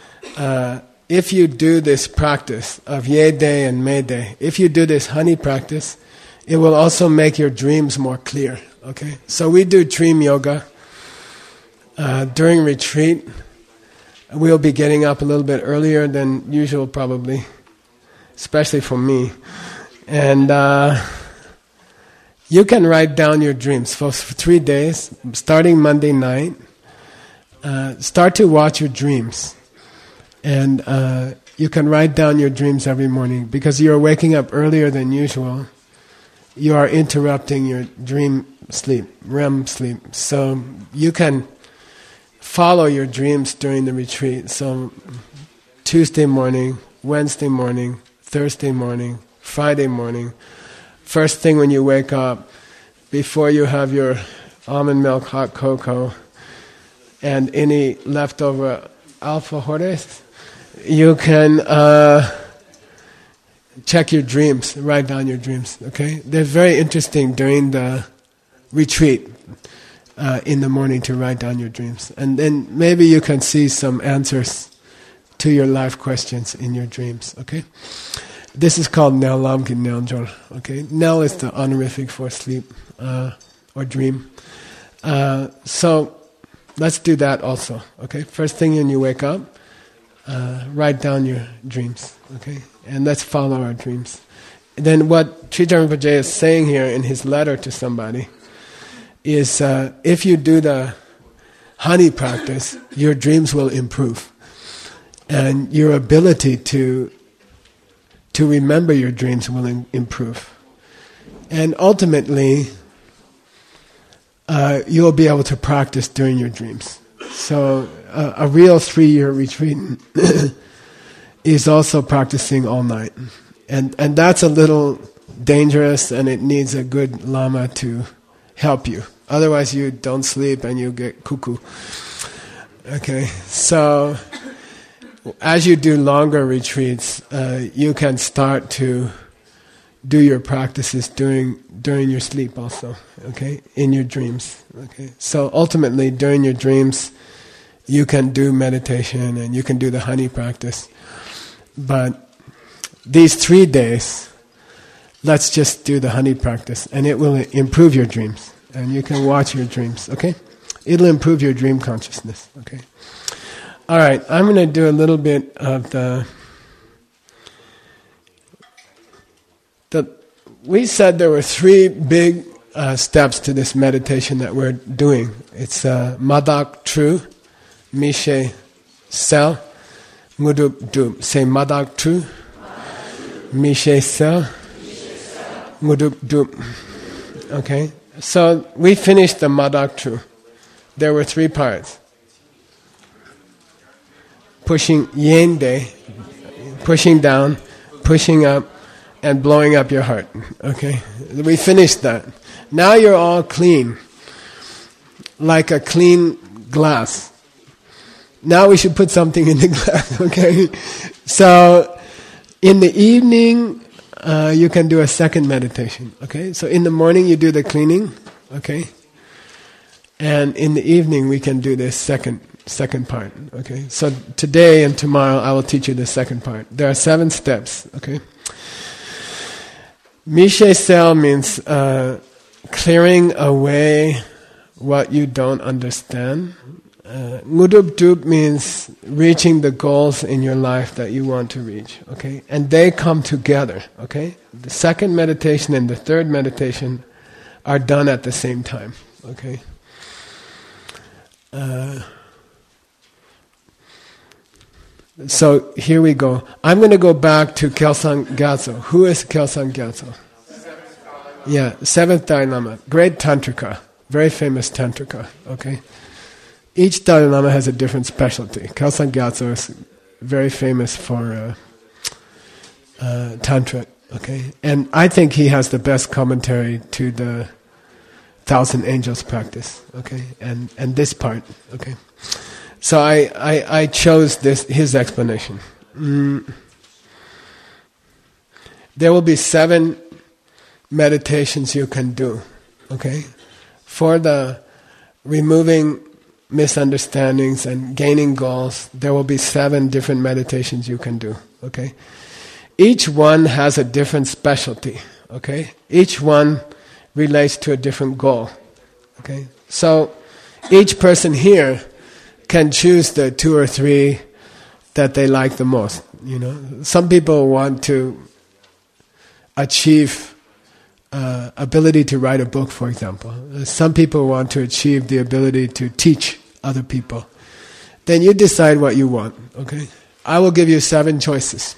If you do this practice of Yede and Mede, if you do this honey practice, it will also make your dreams more clear. Okay, so we do dream yoga uh, during retreat. We'll be getting up a little bit earlier than usual, probably, especially for me. And uh, you can write down your dreams for three days, starting Monday night. Uh, start to watch your dreams, and uh, you can write down your dreams every morning because you are waking up earlier than usual. You are interrupting your dream sleep, R E M sleep. So you can follow your dreams during the retreat. So Tuesday morning, Wednesday morning, Thursday morning, Friday morning, first thing when you wake up, before you have your almond milk hot cocoa and any leftover alfajores, you can uh, check your dreams, write down your dreams, okay? They're very interesting during the retreat uh, in the morning to write down your dreams. And then maybe you can see some answers to your life questions in your dreams, okay? This is called Nel Lamkin Neljol, okay? Nel is the honorific for sleep uh, or dream. Uh, so let's do that also, okay? First thing when you wake up, uh, write down your dreams, okay? And let's follow our dreams. Then what Trijang Rinpoche is saying here in his letter to somebody is uh, if you do the honey practice, your dreams will improve. And your ability to to remember your dreams will in, improve. And ultimately, uh, you'll be able to practice during your dreams. So uh, a real three-year retreat is also practicing all night. And and that's a little dangerous, and it needs a good lama to help you. Otherwise you don't sleep and you get cuckoo. Okay, so as you do longer retreats, uh, you can start to do your practices during during your sleep also, okay, in your dreams. Okay, so ultimately during your dreams you can do meditation and you can do the honey practice. But these three days, let's just do the honey practice, and it will improve your dreams. And you can watch your dreams, okay? It'll improve your dream consciousness, okay? All right, I'm going to do a little bit of the... the we said there were three big uh, steps to this meditation that we're doing. It's uh, Madak Tru, Mishe Sel, Ngudup Dup. Say Madak Tru, Mishe Sel, Ngudup Dup. Okay? So we finished the Madak Tru. There were three parts. Pushing Yende, pushing down, pushing up, and blowing up your heart. Okay? We finished that. Now you're all clean. Like a clean glass. Now we should put something in the glass, okay? So, in the evening, uh, you can do a second meditation, okay? So in the morning you do the cleaning, okay? And in the evening we can do this second second part, okay? So today and tomorrow I will teach you the second part. There are seven steps, okay? Mishe Sel means uh, clearing away what you don't understand. Uh, Ngudup Dup means reaching the goals in your life that you want to reach, okay? And they come together, okay? The second meditation and the third meditation are done at the same time, okay? Uh, so here we go. I'm going to go back to Kelsang Gyatso. Who is Kelsang Gyatso? Yeah, seventh Dalai Lama, great tantrika, very famous tantrika, okay? Each Dalai Lama has a different specialty. Kelsang Gyatso is very famous for uh, uh, Tantra, okay? And I think he has the best commentary to the Thousand Angels practice, okay? And and this part, okay? So I, I, I chose this his explanation. Mm. There will be seven meditations you can do, okay? For the removing misunderstandings and gaining goals, there will be seven different meditations you can do, okay? Each one has a different specialty, okay? Each one relates to a different goal, okay? So each person here can choose the two or three that they like the most, you know? Some people want to achieve uh, ability to write a book, for example. Some people want to achieve the ability to teach other people. Then you decide what you want, okay? I will give you seven choices.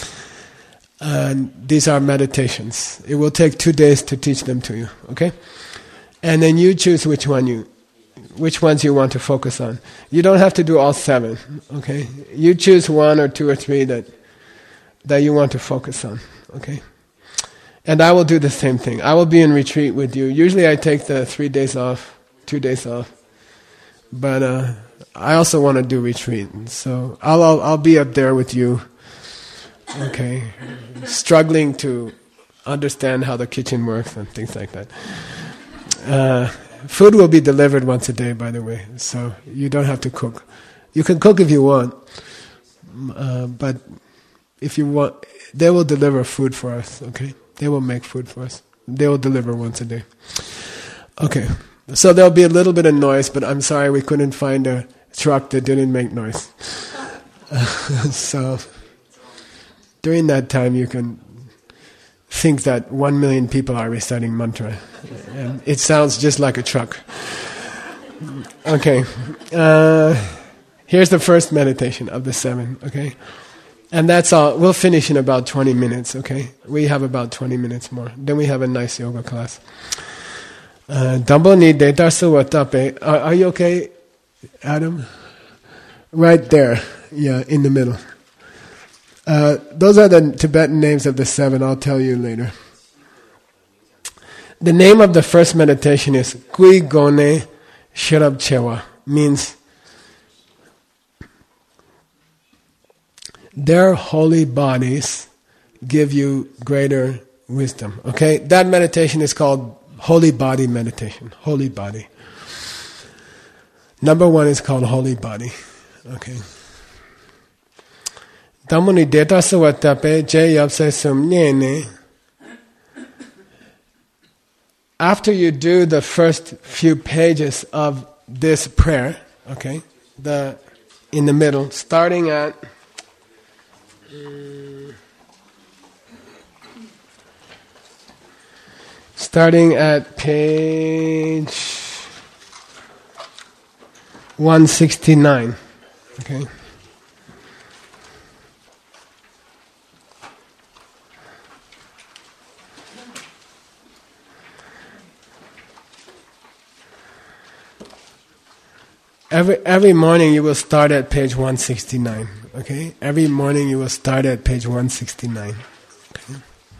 And these are meditations. It will take two days to teach them to you, okay? And then you choose which one you, which ones you want to focus on. You don't have to do all seven, okay? You choose one or two or three that that you want to focus on, okay? And I will do the same thing. I will be in retreat with you. Usually I take the three days off, two days off. But uh, I also want to do retreat, so I'll, I'll I'll be up there with you. Okay, struggling to understand how the kitchen works and things like that. Uh, food will be delivered once a day, by the way, so you don't have to cook. You can cook if you want, uh, but if you want, they will deliver food for us. Okay, they will make food for us. They will deliver once a day. Okay. So there'll be a little bit of noise, but I'm sorry we couldn't find a truck that didn't make noise. Uh, so during that time you can think that one million people are reciting mantra. And it sounds just like a truck. Okay. Uh, here's the first meditation of the seven, okay? And that's all. We'll finish in about twenty minutes, okay? We have about twenty minutes more. Then we have a nice yoga class. Dambo ni detasu watape. Are you okay, Adam? Right there. Yeah, in the middle. Uh, those are the Tibetan names of the seven. I'll tell you later. The name of the first meditation is Kui Gone Shirab Chewa. Means their holy bodies give you greater wisdom. Okay? That meditation is called Holy Body Meditation. Holy Body. Number one is called Holy Body. Okay. Damoni deta sawatape je yapse sumnyene. After you do the first few pages of this prayer, okay, the in the middle, starting at um, starting at page one sixty-nine, okay. Every every morning you will start at page one sixty-nine. Okay? Every morning you will start at page one sixty-nine. Okay?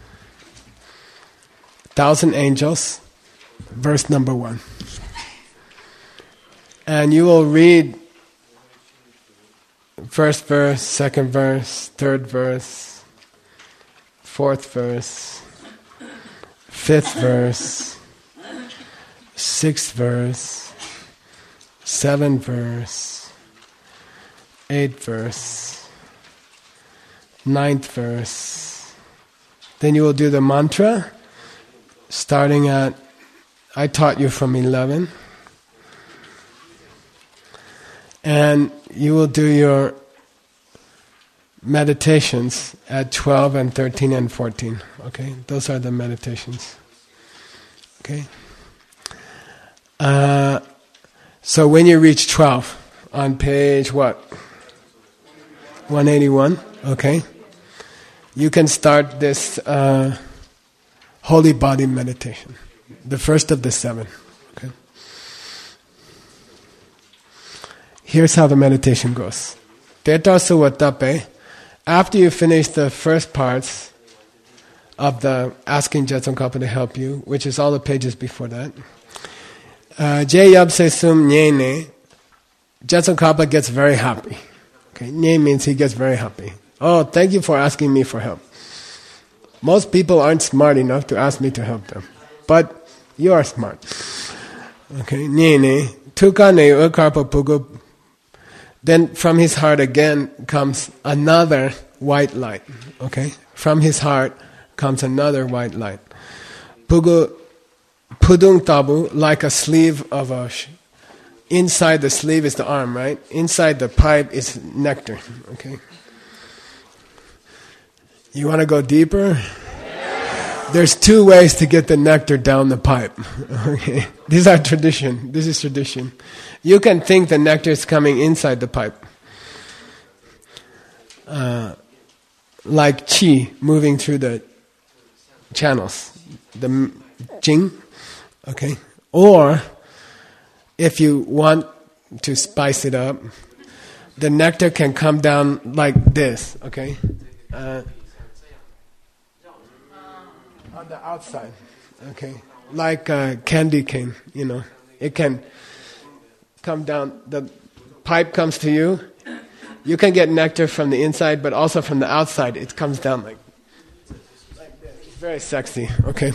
Thousand Angels, verse number one. And you will read first verse, second verse, third verse, fourth verse, fifth verse, sixth verse, seventh verse, eighth verse, ninth verse. Then you will do the mantra, starting at, I taught you from eleven. And you will do your meditations at twelve and thirteen and fourteen. Okay? Those are the meditations. Okay? Uh... So when you reach twelve, on page what? one eighty-one, okay? You can start this uh, holy body meditation, the first of the seven, okay? Here's how the meditation goes. Teta suwatape. After you finish the first parts of the asking Jetsun-Kapa to help you, which is all the pages before that, Je Yabse Sum Nyene, Jetsun-Kapa gets very happy. Okay, Nye means he gets very happy. Oh, thank you for asking me for help. Most people aren't smart enough to ask me to help them. But you are smart. Okay, Nyene, Tukane Ukarpa Pugu. Then from his heart again comes another white light. Okay? From his heart comes another white light. Pugu Pudung tabu, like a sleeve of a... Sh- inside the sleeve is the arm, right? Inside the pipe is nectar, okay? You want to go deeper? There's two ways to get the nectar down the pipe, okay? These are tradition. This is tradition. You can think the nectar is coming inside the pipe. Uh, like qi moving through the channels. The jing. Okay? Or, if you want to spice it up, the nectar can come down like this, okay? Uh, on the outside, okay? Like a candy cane, you know. It can come down, the pipe comes to you. You can get nectar from the inside, but also from the outside, it comes down like, like this. It's very sexy, okay?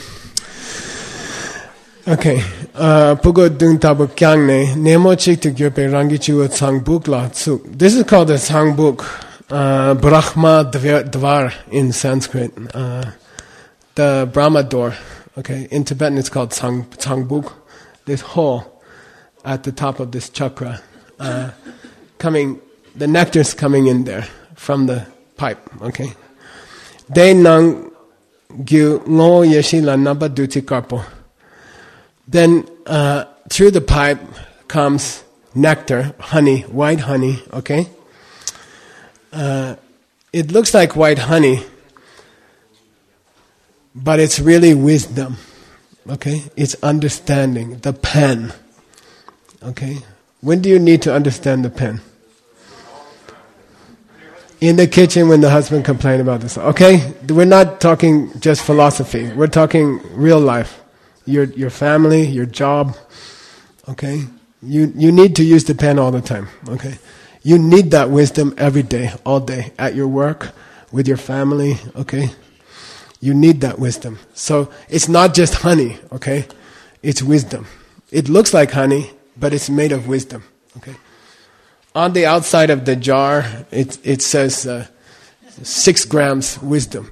Okay. Pugo dung tabu kyangne nemo chik tu gyope rangi chiwa Changbuk la tsuk. This is called the Changbuk, uh, Brahma Dvar in Sanskrit. Uh, the Brahma door. Okay. In Tibetan it's called Chang, Changbuk. This hole at the top of this chakra. Uh, coming, the nectar's coming in there from the pipe. Okay. De nang gyu ngo yeshi la naba duti karpo. Then uh, through the pipe becomes nectar, honey, white honey, okay? Uh, it looks like white honey, but it's really wisdom, okay? It's understanding, the pen, okay? When do you need to understand the pen? In the kitchen when the husband complained about this, okay? We're not talking just philosophy, we're talking real life. Your your family, your job, okay? You you need to use the pen all the time, okay? You need that wisdom every day, all day, at your work, with your family, okay? You need that wisdom. So it's not just honey, okay? It's wisdom. It looks like honey, but it's made of wisdom, okay? On the outside of the jar, it it says uh, six grams wisdom.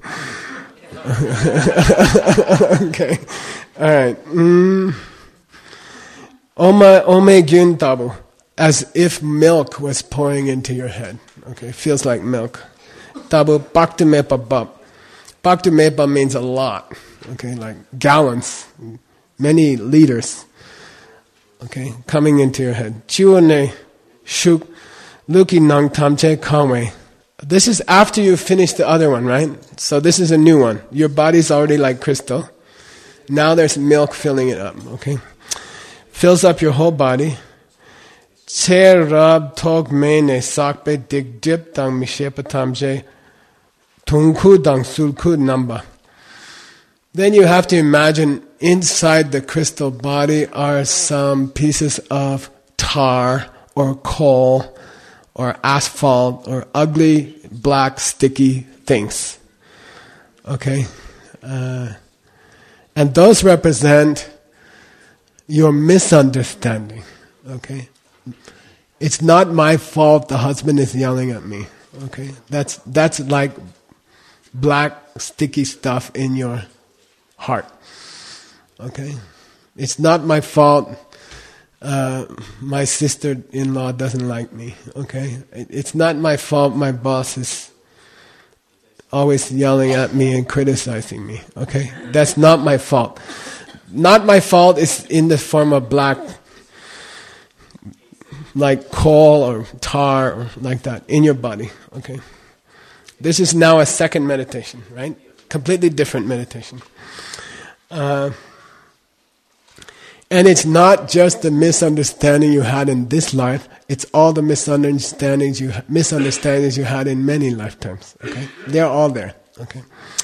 Okay. All right. Mm. Oma ome gyun tabu, as if milk was pouring into your head. Okay, feels like milk. Tabu baktu mepa bab. Baktu mepa means a lot. Okay, like gallons, many liters. Okay, coming into your head. Chiwane shuk luki nang tamche kanwe. This is after you finish the other one, right? So this is a new one. Your body's already like crystal. Now there's milk filling it up, okay? Fills up your whole body. Che rab tog mene sakpe dik dip dang mishepa tamje tungku dang sulku namba. Then you have to imagine inside the crystal body are some pieces of tar or coal or asphalt or ugly black sticky things. Okay? Uh, and those represent your misunderstanding. Okay? It's not my fault the husband is yelling at me. Okay? That's that's like black sticky stuff in your heart. Okay? It's not my fault uh, my sister-in-law doesn't like me. Okay? It's not my fault my boss is always yelling at me and criticizing me. Okay? That's not my fault. Not my fault is in the form of black, like coal or tar or like that in your body. Okay? This is now a second meditation, right? Completely different meditation. Uh, and it's not just the misunderstanding you had in this life, it's all the misunderstandings you misunderstandings you had in many lifetimes. Okay? They're all there. Okay?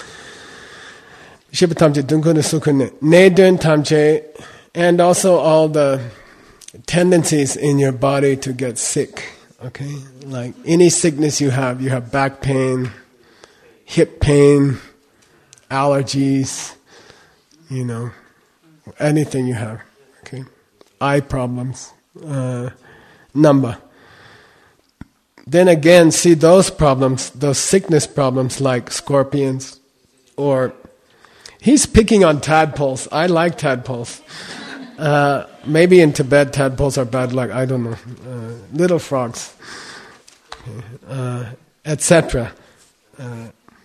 And also all the tendencies in your body to get sick. Okay? Like any sickness you have, you have back pain, hip pain, allergies, you know, anything you have. Okay? Eye problems, uh, number. Then again, see those problems, those sickness problems like scorpions or he's picking on tadpoles. I like tadpoles. Uh, maybe in Tibet tadpoles are bad luck. I don't know. Uh, little frogs, uh, et cetera. Uh,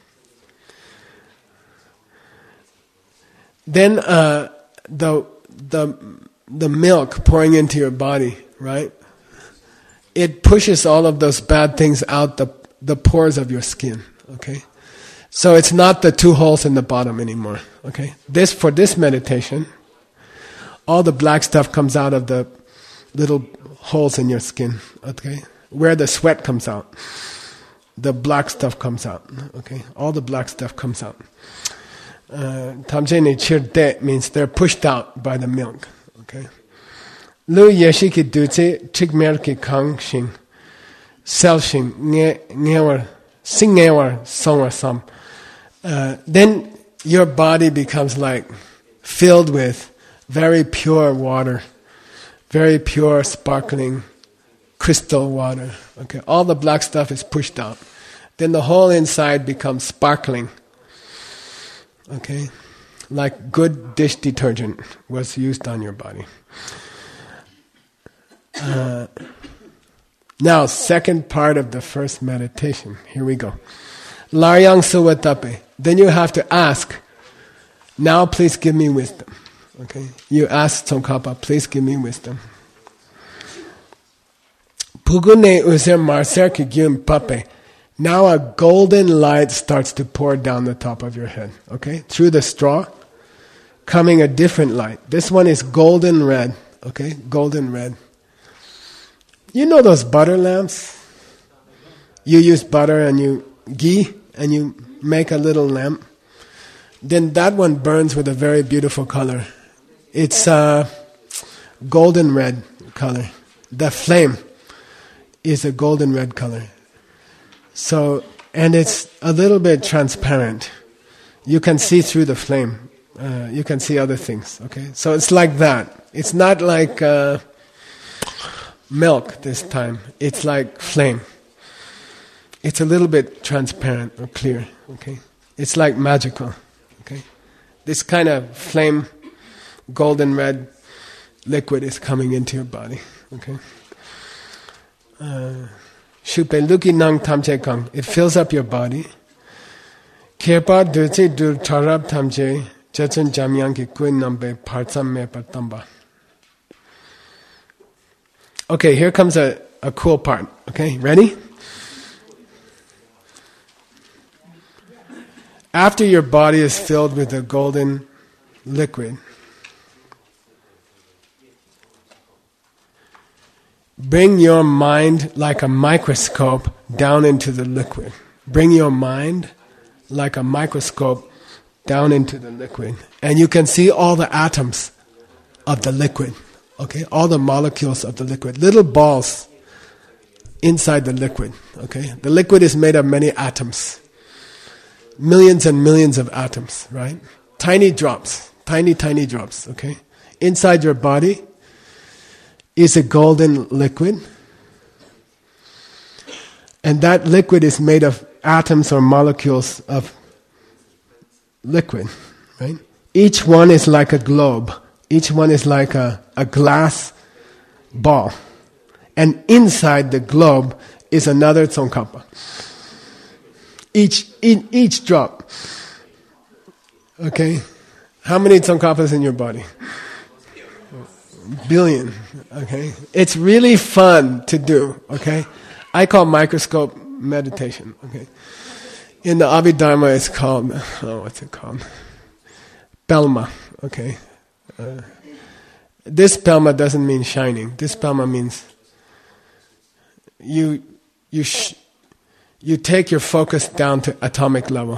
then uh, the the the milk pouring into your body, right? It pushes all of those bad things out the the pores of your skin. Okay. So it's not the two holes in the bottom anymore. Okay, this for this meditation, all the black stuff comes out of the little holes in your skin. Okay, where the sweat comes out, the black stuff comes out. Okay, all the black stuff comes out. Tamjene chirde means they're pushed out by the milk. Okay, lu yeshiki dute chikmerki kang shing, sel shing nge ngewer sing ngewer songwa sam. Uh, then your body becomes like filled with very pure water, very pure, sparkling, crystal water. Okay, all the black stuff is pushed out. Then the whole inside becomes sparkling. Okay, like good dish detergent was used on your body. Uh, now, second part of the first meditation. Here we go. Laryang suwatape. Then you have to ask, now please give me wisdom. Okay? You ask Tsongkhapa, please give me wisdom. Pugune user marser kigyun pape. Now a golden light starts to pour down the top of your head. Okay? Through the straw, coming a different light. This one is golden red. Okay? Golden red. You know those butter lamps? You use butter and you ghee and you make a little lamp. Then that one burns with a very beautiful color. It's a golden red color. The flame is a golden red color. So, and it's a little bit transparent. You can see through the flame. Uh, you can see other things. Okay, so it's like that. It's not like uh, milk this time. It's like flame. It's a little bit transparent or clear. Okay, it's like magical. Okay, this kind of flame, golden red liquid is coming into your body. Okay. Uh, Shupeluki nang tamche kang. It fills up your body. Kepa durti dur tarab tamche chachun jamyang ki kuin nambe partsam me partamba. Okay, here comes a, a cool part. Okay, ready? After your body is filled with the golden liquid, bring your mind like a microscope down into the liquid. Bring your mind like a microscope down into the liquid. And you can see all the atoms of the liquid. Okay? All the molecules of the liquid. Little balls inside the liquid. Okay? The liquid is made of many atoms. Millions and millions of atoms, right? Tiny drops. Tiny, tiny drops. Okay? Inside your body is a golden liquid, and that liquid is made of atoms or molecules of liquid, right? Each one is like a globe. Each one is like a, a glass ball. And inside the globe is another Tsongkhapa. Each, in, each drop. Okay? How many Tsongkhapas in your body? Billion, okay? It's really fun to do, okay? I call microscope meditation, okay? In the Abhidharma it's called, oh, what's it called? Pelma, okay? Uh, this Pelma doesn't mean shining. This Pelma means you, you, sh- you take your focus down to atomic level.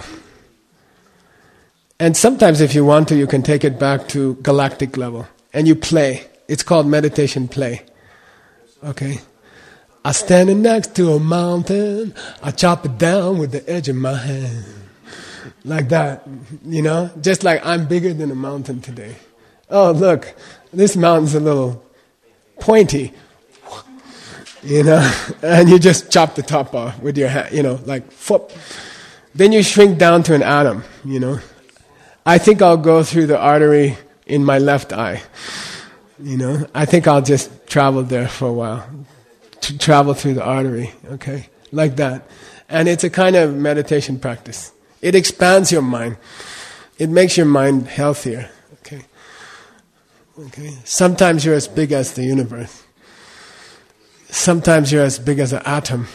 And sometimes if you want to, you can take it back to galactic level. And you play. It's called meditation play. Okay? I standing next to a mountain. I chop it down with the edge of my hand. Like that. You know? Just like I'm bigger than a mountain today. Oh, look. This mountain's a little pointy. You know? And you just chop the top off with your hand. You know, like, foot. Then you shrink down to an atom. You know? I think I'll go through the artery in my left eye. You know, I think I'll just travel there for a while. To travel through the artery, okay? Like that. And it's a kind of meditation practice. It expands your mind. It makes your mind healthier, okay? Okay. Sometimes you're as big as the universe. Sometimes you're as big as an atom.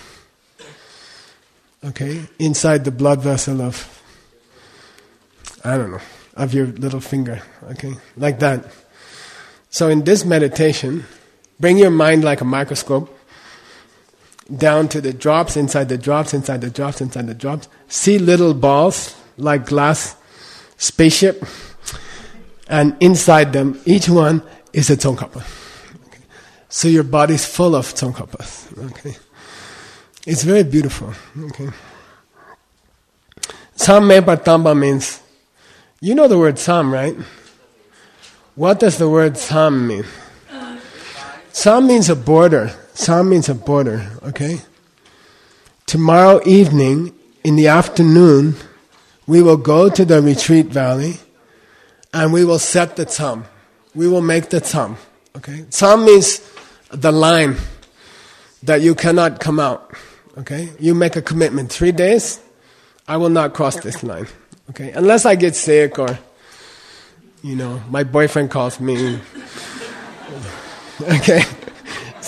Okay? Inside the blood vessel of, I don't know, of your little finger, okay? Like that. So in this meditation, bring your mind like a microscope down to the drops, inside the drops, inside the drops, inside the drops. See little balls like glass spaceship, and inside them, each one is a Tsongkhapa. Okay. So your body's full of Tsongkhapas. Okay. It's very beautiful. Okay. Samme Patamba means, you know the word Sam, right? What does the word Sam mean? Sam means a border. Sam means a border, okay? Tomorrow evening, in the afternoon, we will go to the retreat valley and we will set the Tsam. We will make the Tsam, okay? Tsam means the line that you cannot come out, okay? You make a commitment. Three days, I will not cross this line, okay? Unless I get sick or, you know, my boyfriend calls me. Okay?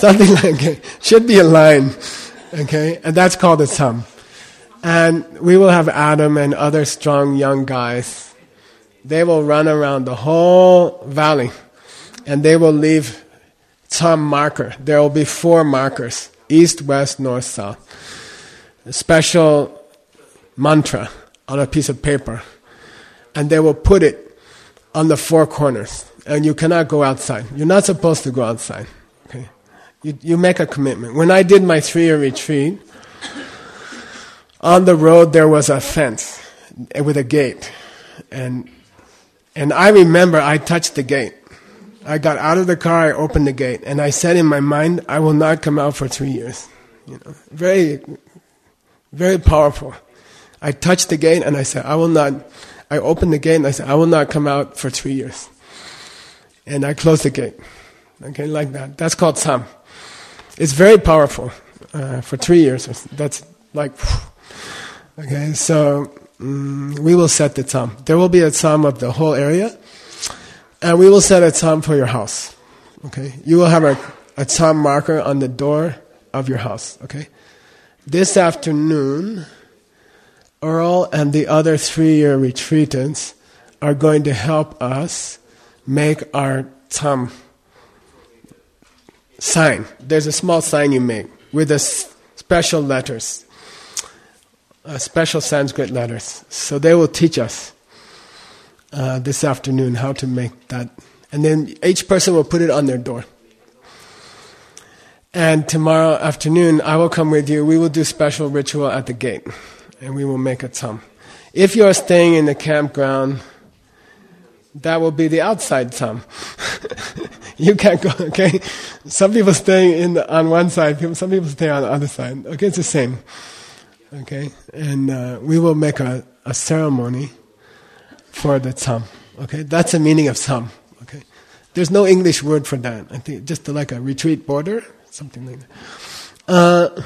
Something like it. Should be a line. Okay? And that's called a tsam. And we will have Adam and other strong young guys. They will run around the whole valley. And they will leave tsam marker. There will be four markers. East, west, north, south. A special mantra on a piece of paper. And they will put it on the four corners. And you cannot go outside. You're not supposed to go outside. Okay? You, you make a commitment. When I did my three-year retreat, on the road there was a fence with a gate. And and I remember I touched the gate. I got out of the car, I opened the gate, and I said in my mind, I will not come out for three years. You know, very, very powerful. I touched the gate and I said, I will not, I opened the gate and I said, I will not come out for three years. And I closed the gate. Okay, like that. That's called tsam. It's very powerful uh, for three years. That's like, okay, so um, we will set the tsam. There will be a tsam of the whole area. And we will set a tsam for your house. Okay? You will have a, a tsam marker on the door of your house. Okay? This afternoon, Earl and the other three-year retreatants are going to help us make our tsam sign. There's a small sign you make with the s- special letters, uh, special Sanskrit letters. So they will teach us Uh, this afternoon how to make that. And then each person will put it on their door. And tomorrow afternoon, I will come with you. We will do special ritual at the gate. And we will make a tsam. If you are staying in the campground, that will be the outside tsam. You can't go, okay? Some people stay in the, on one side, people, some people stay on the other side. Okay, it's the same. Okay? And uh, we will make a, a ceremony for the tsam. Okay, that's the meaning of tsam. Okay, there's no English word for that. I think just like a retreat border, something like that. Uh,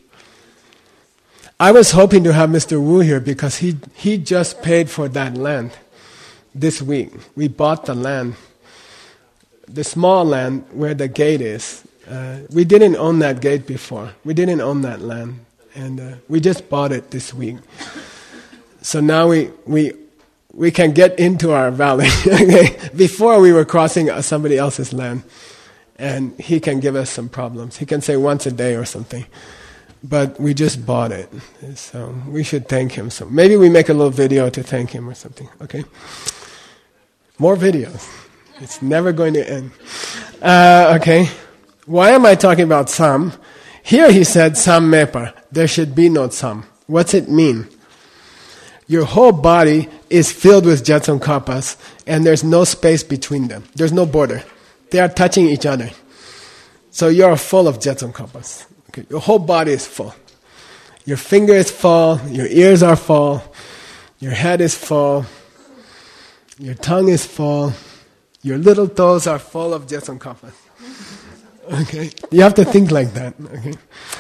I was hoping to have Mister Wu here because he he just paid for that land this week. We bought the land, the small land where the gate is. Uh, we didn't own that gate before. We didn't own that land, and uh, we just bought it this week. So now we we. We can get into our valley. Okay? Before we were crossing somebody else's land, and he can give us some problems. He can say once a day or something, but we just bought it, so we should thank him. So maybe we make a little video to thank him or something. Okay, more videos. It's never going to end. Uh, okay, why am I talking about tsam? Here he said tsam mepa. There should be no tsam. What's it mean? Your whole body is filled with Jetsunkapas, and there's no space between them. There's no border. They are touching each other. So you're full of Jetsunkapas. Okay, your whole body is full. Your finger is full, your ears are full, your head is full, your tongue is full, your little toes are full of Jetsunkapas. Okay? You have to think like that. Okay?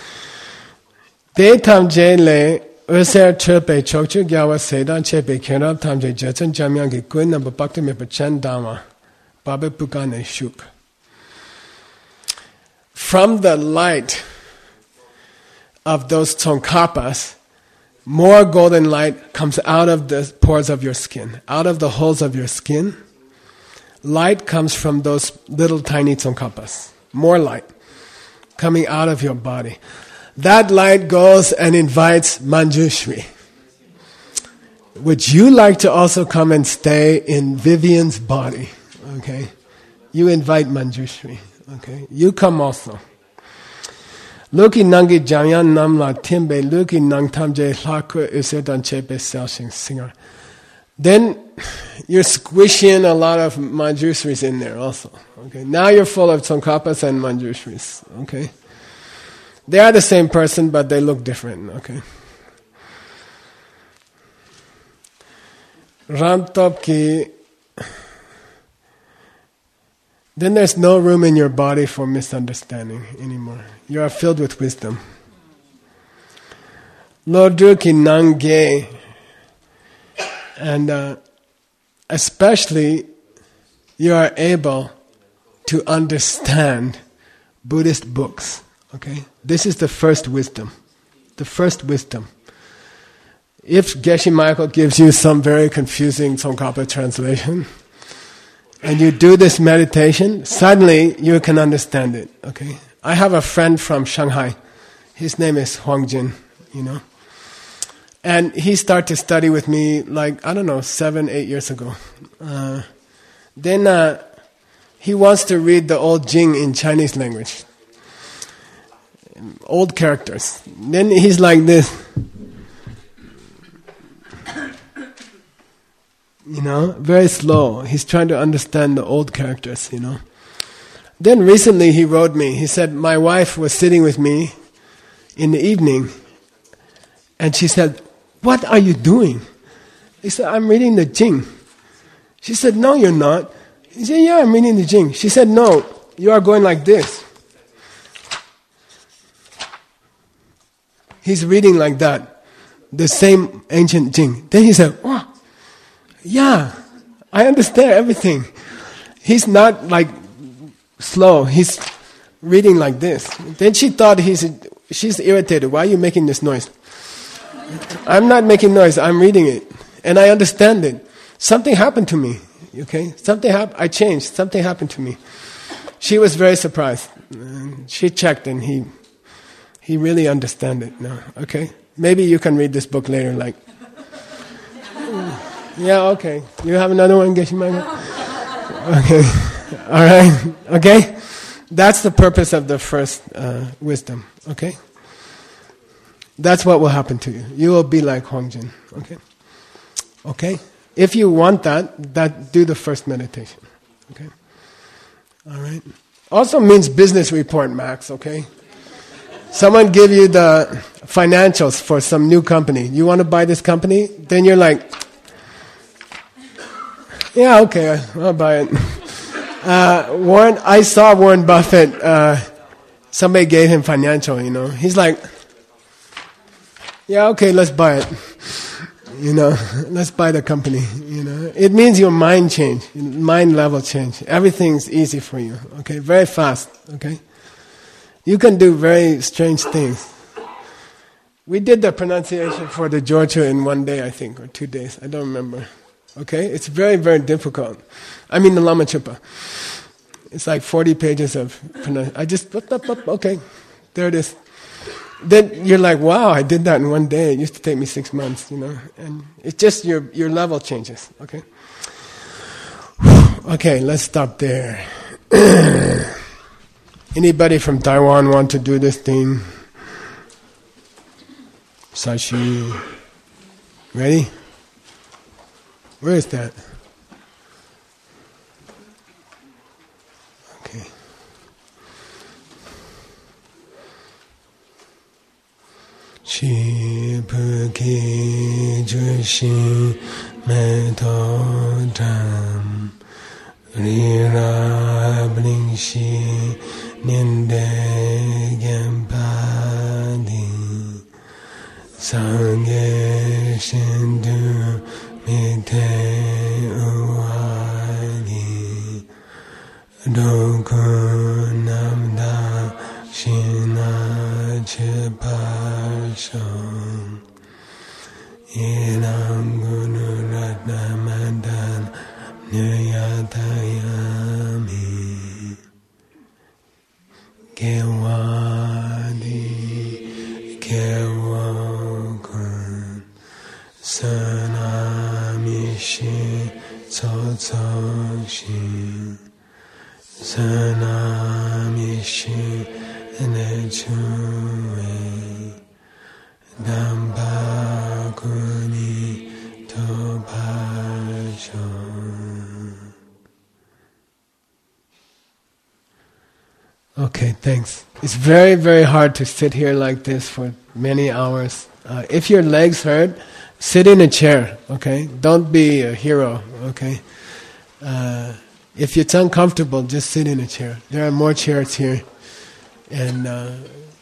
De tam je le User chepe chokchu gyawa sedan chepe kenab tamje jetsun jamyang ki kuin number bakti me pachen dama babe pukane shuk. From the light of those tsongkapas, more golden light comes out of the pores of your skin, out of the holes of your skin. Light comes from those little tiny tsongkapas. More light coming out of your body. That light goes and invites Manjushri. Would you like to also come and stay in Vivian's body? Okay. You invite Manjushri. Okay. You come also. Luki nangi jamyan namla timbe luki nang tamje lakwa usedan chepe selshing singer. Then you're squishing a lot of Manjushris in there also. Okay. Now you're full of Tsongkapas and Manjushris. Okay. They are the same person, but they look different, okay? Ramtop ki. Then there's no room in your body for misunderstanding anymore. You are filled with wisdom. Lodru ki nange. And uh, especially, you are able to understand Buddhist books. Okay? This is the first wisdom. The first wisdom. If Geshe Michael gives you some very confusing Tsongkhapa translation, and you do this meditation, suddenly you can understand it. Okay? I have a friend from Shanghai. His name is Huang Jin, you know. And he started to study with me like, I don't know, seven, eight years ago. Uh, then uh, he wants to read the old Jing in Chinese language. Old characters. Then he's like this. You know, very slow. He's trying to understand the old characters, you know. Then recently he wrote me. He said, my wife was sitting with me in the evening, and she said, what are you doing? He said, I'm reading the Jing. She said, no, you're not. He said, yeah, I'm reading the Jing. She said, no, you are going like this. He's reading like that, the same ancient Jing. Then he said, wow. Yeah, I understand everything. He's not like slow. He's reading like this. Then she thought he's she's irritated. Why are you making this noise? I'm not making noise. I'm reading it, and I understand it. Something happened to me. Okay, something happened. I changed. Something happened to me. She was very surprised. She checked, and he he really understand it now. Okay, maybe you can read this book later. Like. Yeah, okay. You have another one, Geshe Michael? Okay. All right. Okay? That's the purpose of the first uh, wisdom. Okay? That's what will happen to you. You will be like Huang Jin. Okay? Okay? If you want that, that do the first meditation. Okay? All right? Also means business report, Max. Okay? Someone give you the financials for some new company. You want to buy this company? Then you're like... Yeah, okay, I'll buy it. Uh, Warren, I saw Warren Buffett. Uh, somebody gave him financial, you know. He's like, yeah, okay, let's buy it. You know, let's buy the company. You know, it means your mind change, mind level change. Everything's easy for you. Okay, very fast. Okay, you can do very strange things. We did the pronunciation for the Georgia in one day, I think, or two days. I don't remember. Okay, it's very, very difficult. I mean the Lama Chupa. It's like forty pages of pronunciation. I just, up, up, up, okay, there it is. Then you're like, wow, I did that in one day. It used to take me six months, you know. And it's just your your level changes. Okay. Okay, let's stop there. Anybody from Taiwan want to do this thing? Sashi, ready? Where is that? Okay. Chi pu ki ju shi me to tam ri ra bling shi nin de gen pa di sang ge shin du mi te uai do ku nam da shi na che pa shong ilang gunu ratna mandan nyayatayami kewadi kewokun sanami shi tso tso shi sanami shi ne chuwe damba kuni to pasho. Okay, thanks. It's very, very hard to sit here like this for many hours. Uh, if your legs hurt, sit in a chair, okay? Don't be a hero, okay? Uh, if it's uncomfortable, just sit in a chair. There are more chairs here. And uh,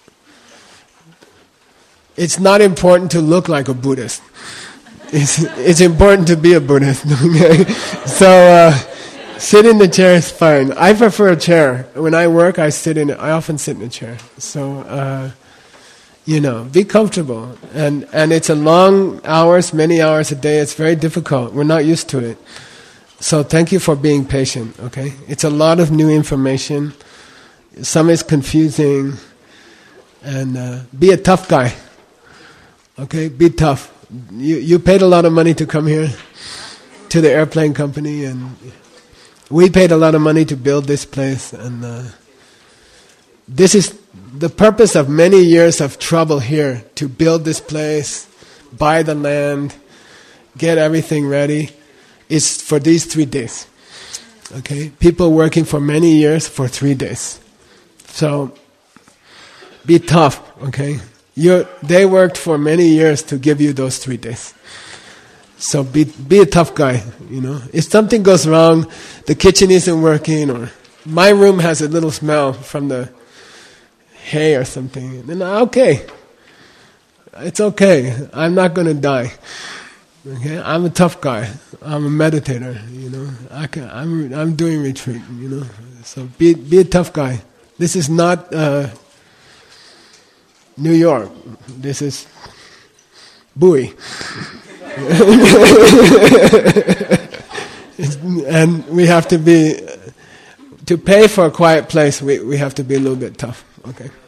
it's not important to look like a Buddhist. It's, it's important to be a Buddhist, okay? So, uh, Sit in the chair is fine. I prefer a chair. When I work, I sit in. I often sit in a chair. So, uh, you know, be comfortable. And and it's a long hours, many hours a day. It's very difficult. We're not used to it. So thank you for being patient. Okay, it's a lot of new information. Some is confusing. And uh, be a tough guy. Okay, be tough. You you paid a lot of money to come here, to the airplane company, and we paid a lot of money to build this place. And uh, this is the purpose of many years of trouble here, to build this place, buy the land, get everything ready, is for these three days. Okay, people working for many years for three days. So be tough. Okay. You, they worked for many years to give you those three days. So be be a tough guy, you know. If something goes wrong, the kitchen isn't working, or my room has a little smell from the hay or something, then okay, it's okay. I'm not going to die. Okay, I'm a tough guy. I'm a meditator, you know. I can, I'm I'm doing retreat, you know. So be be a tough guy. This is not Uh, New York. This is Bowie. And we have to be, to pay for a quiet place, we, we have to be a little bit tough. Okay.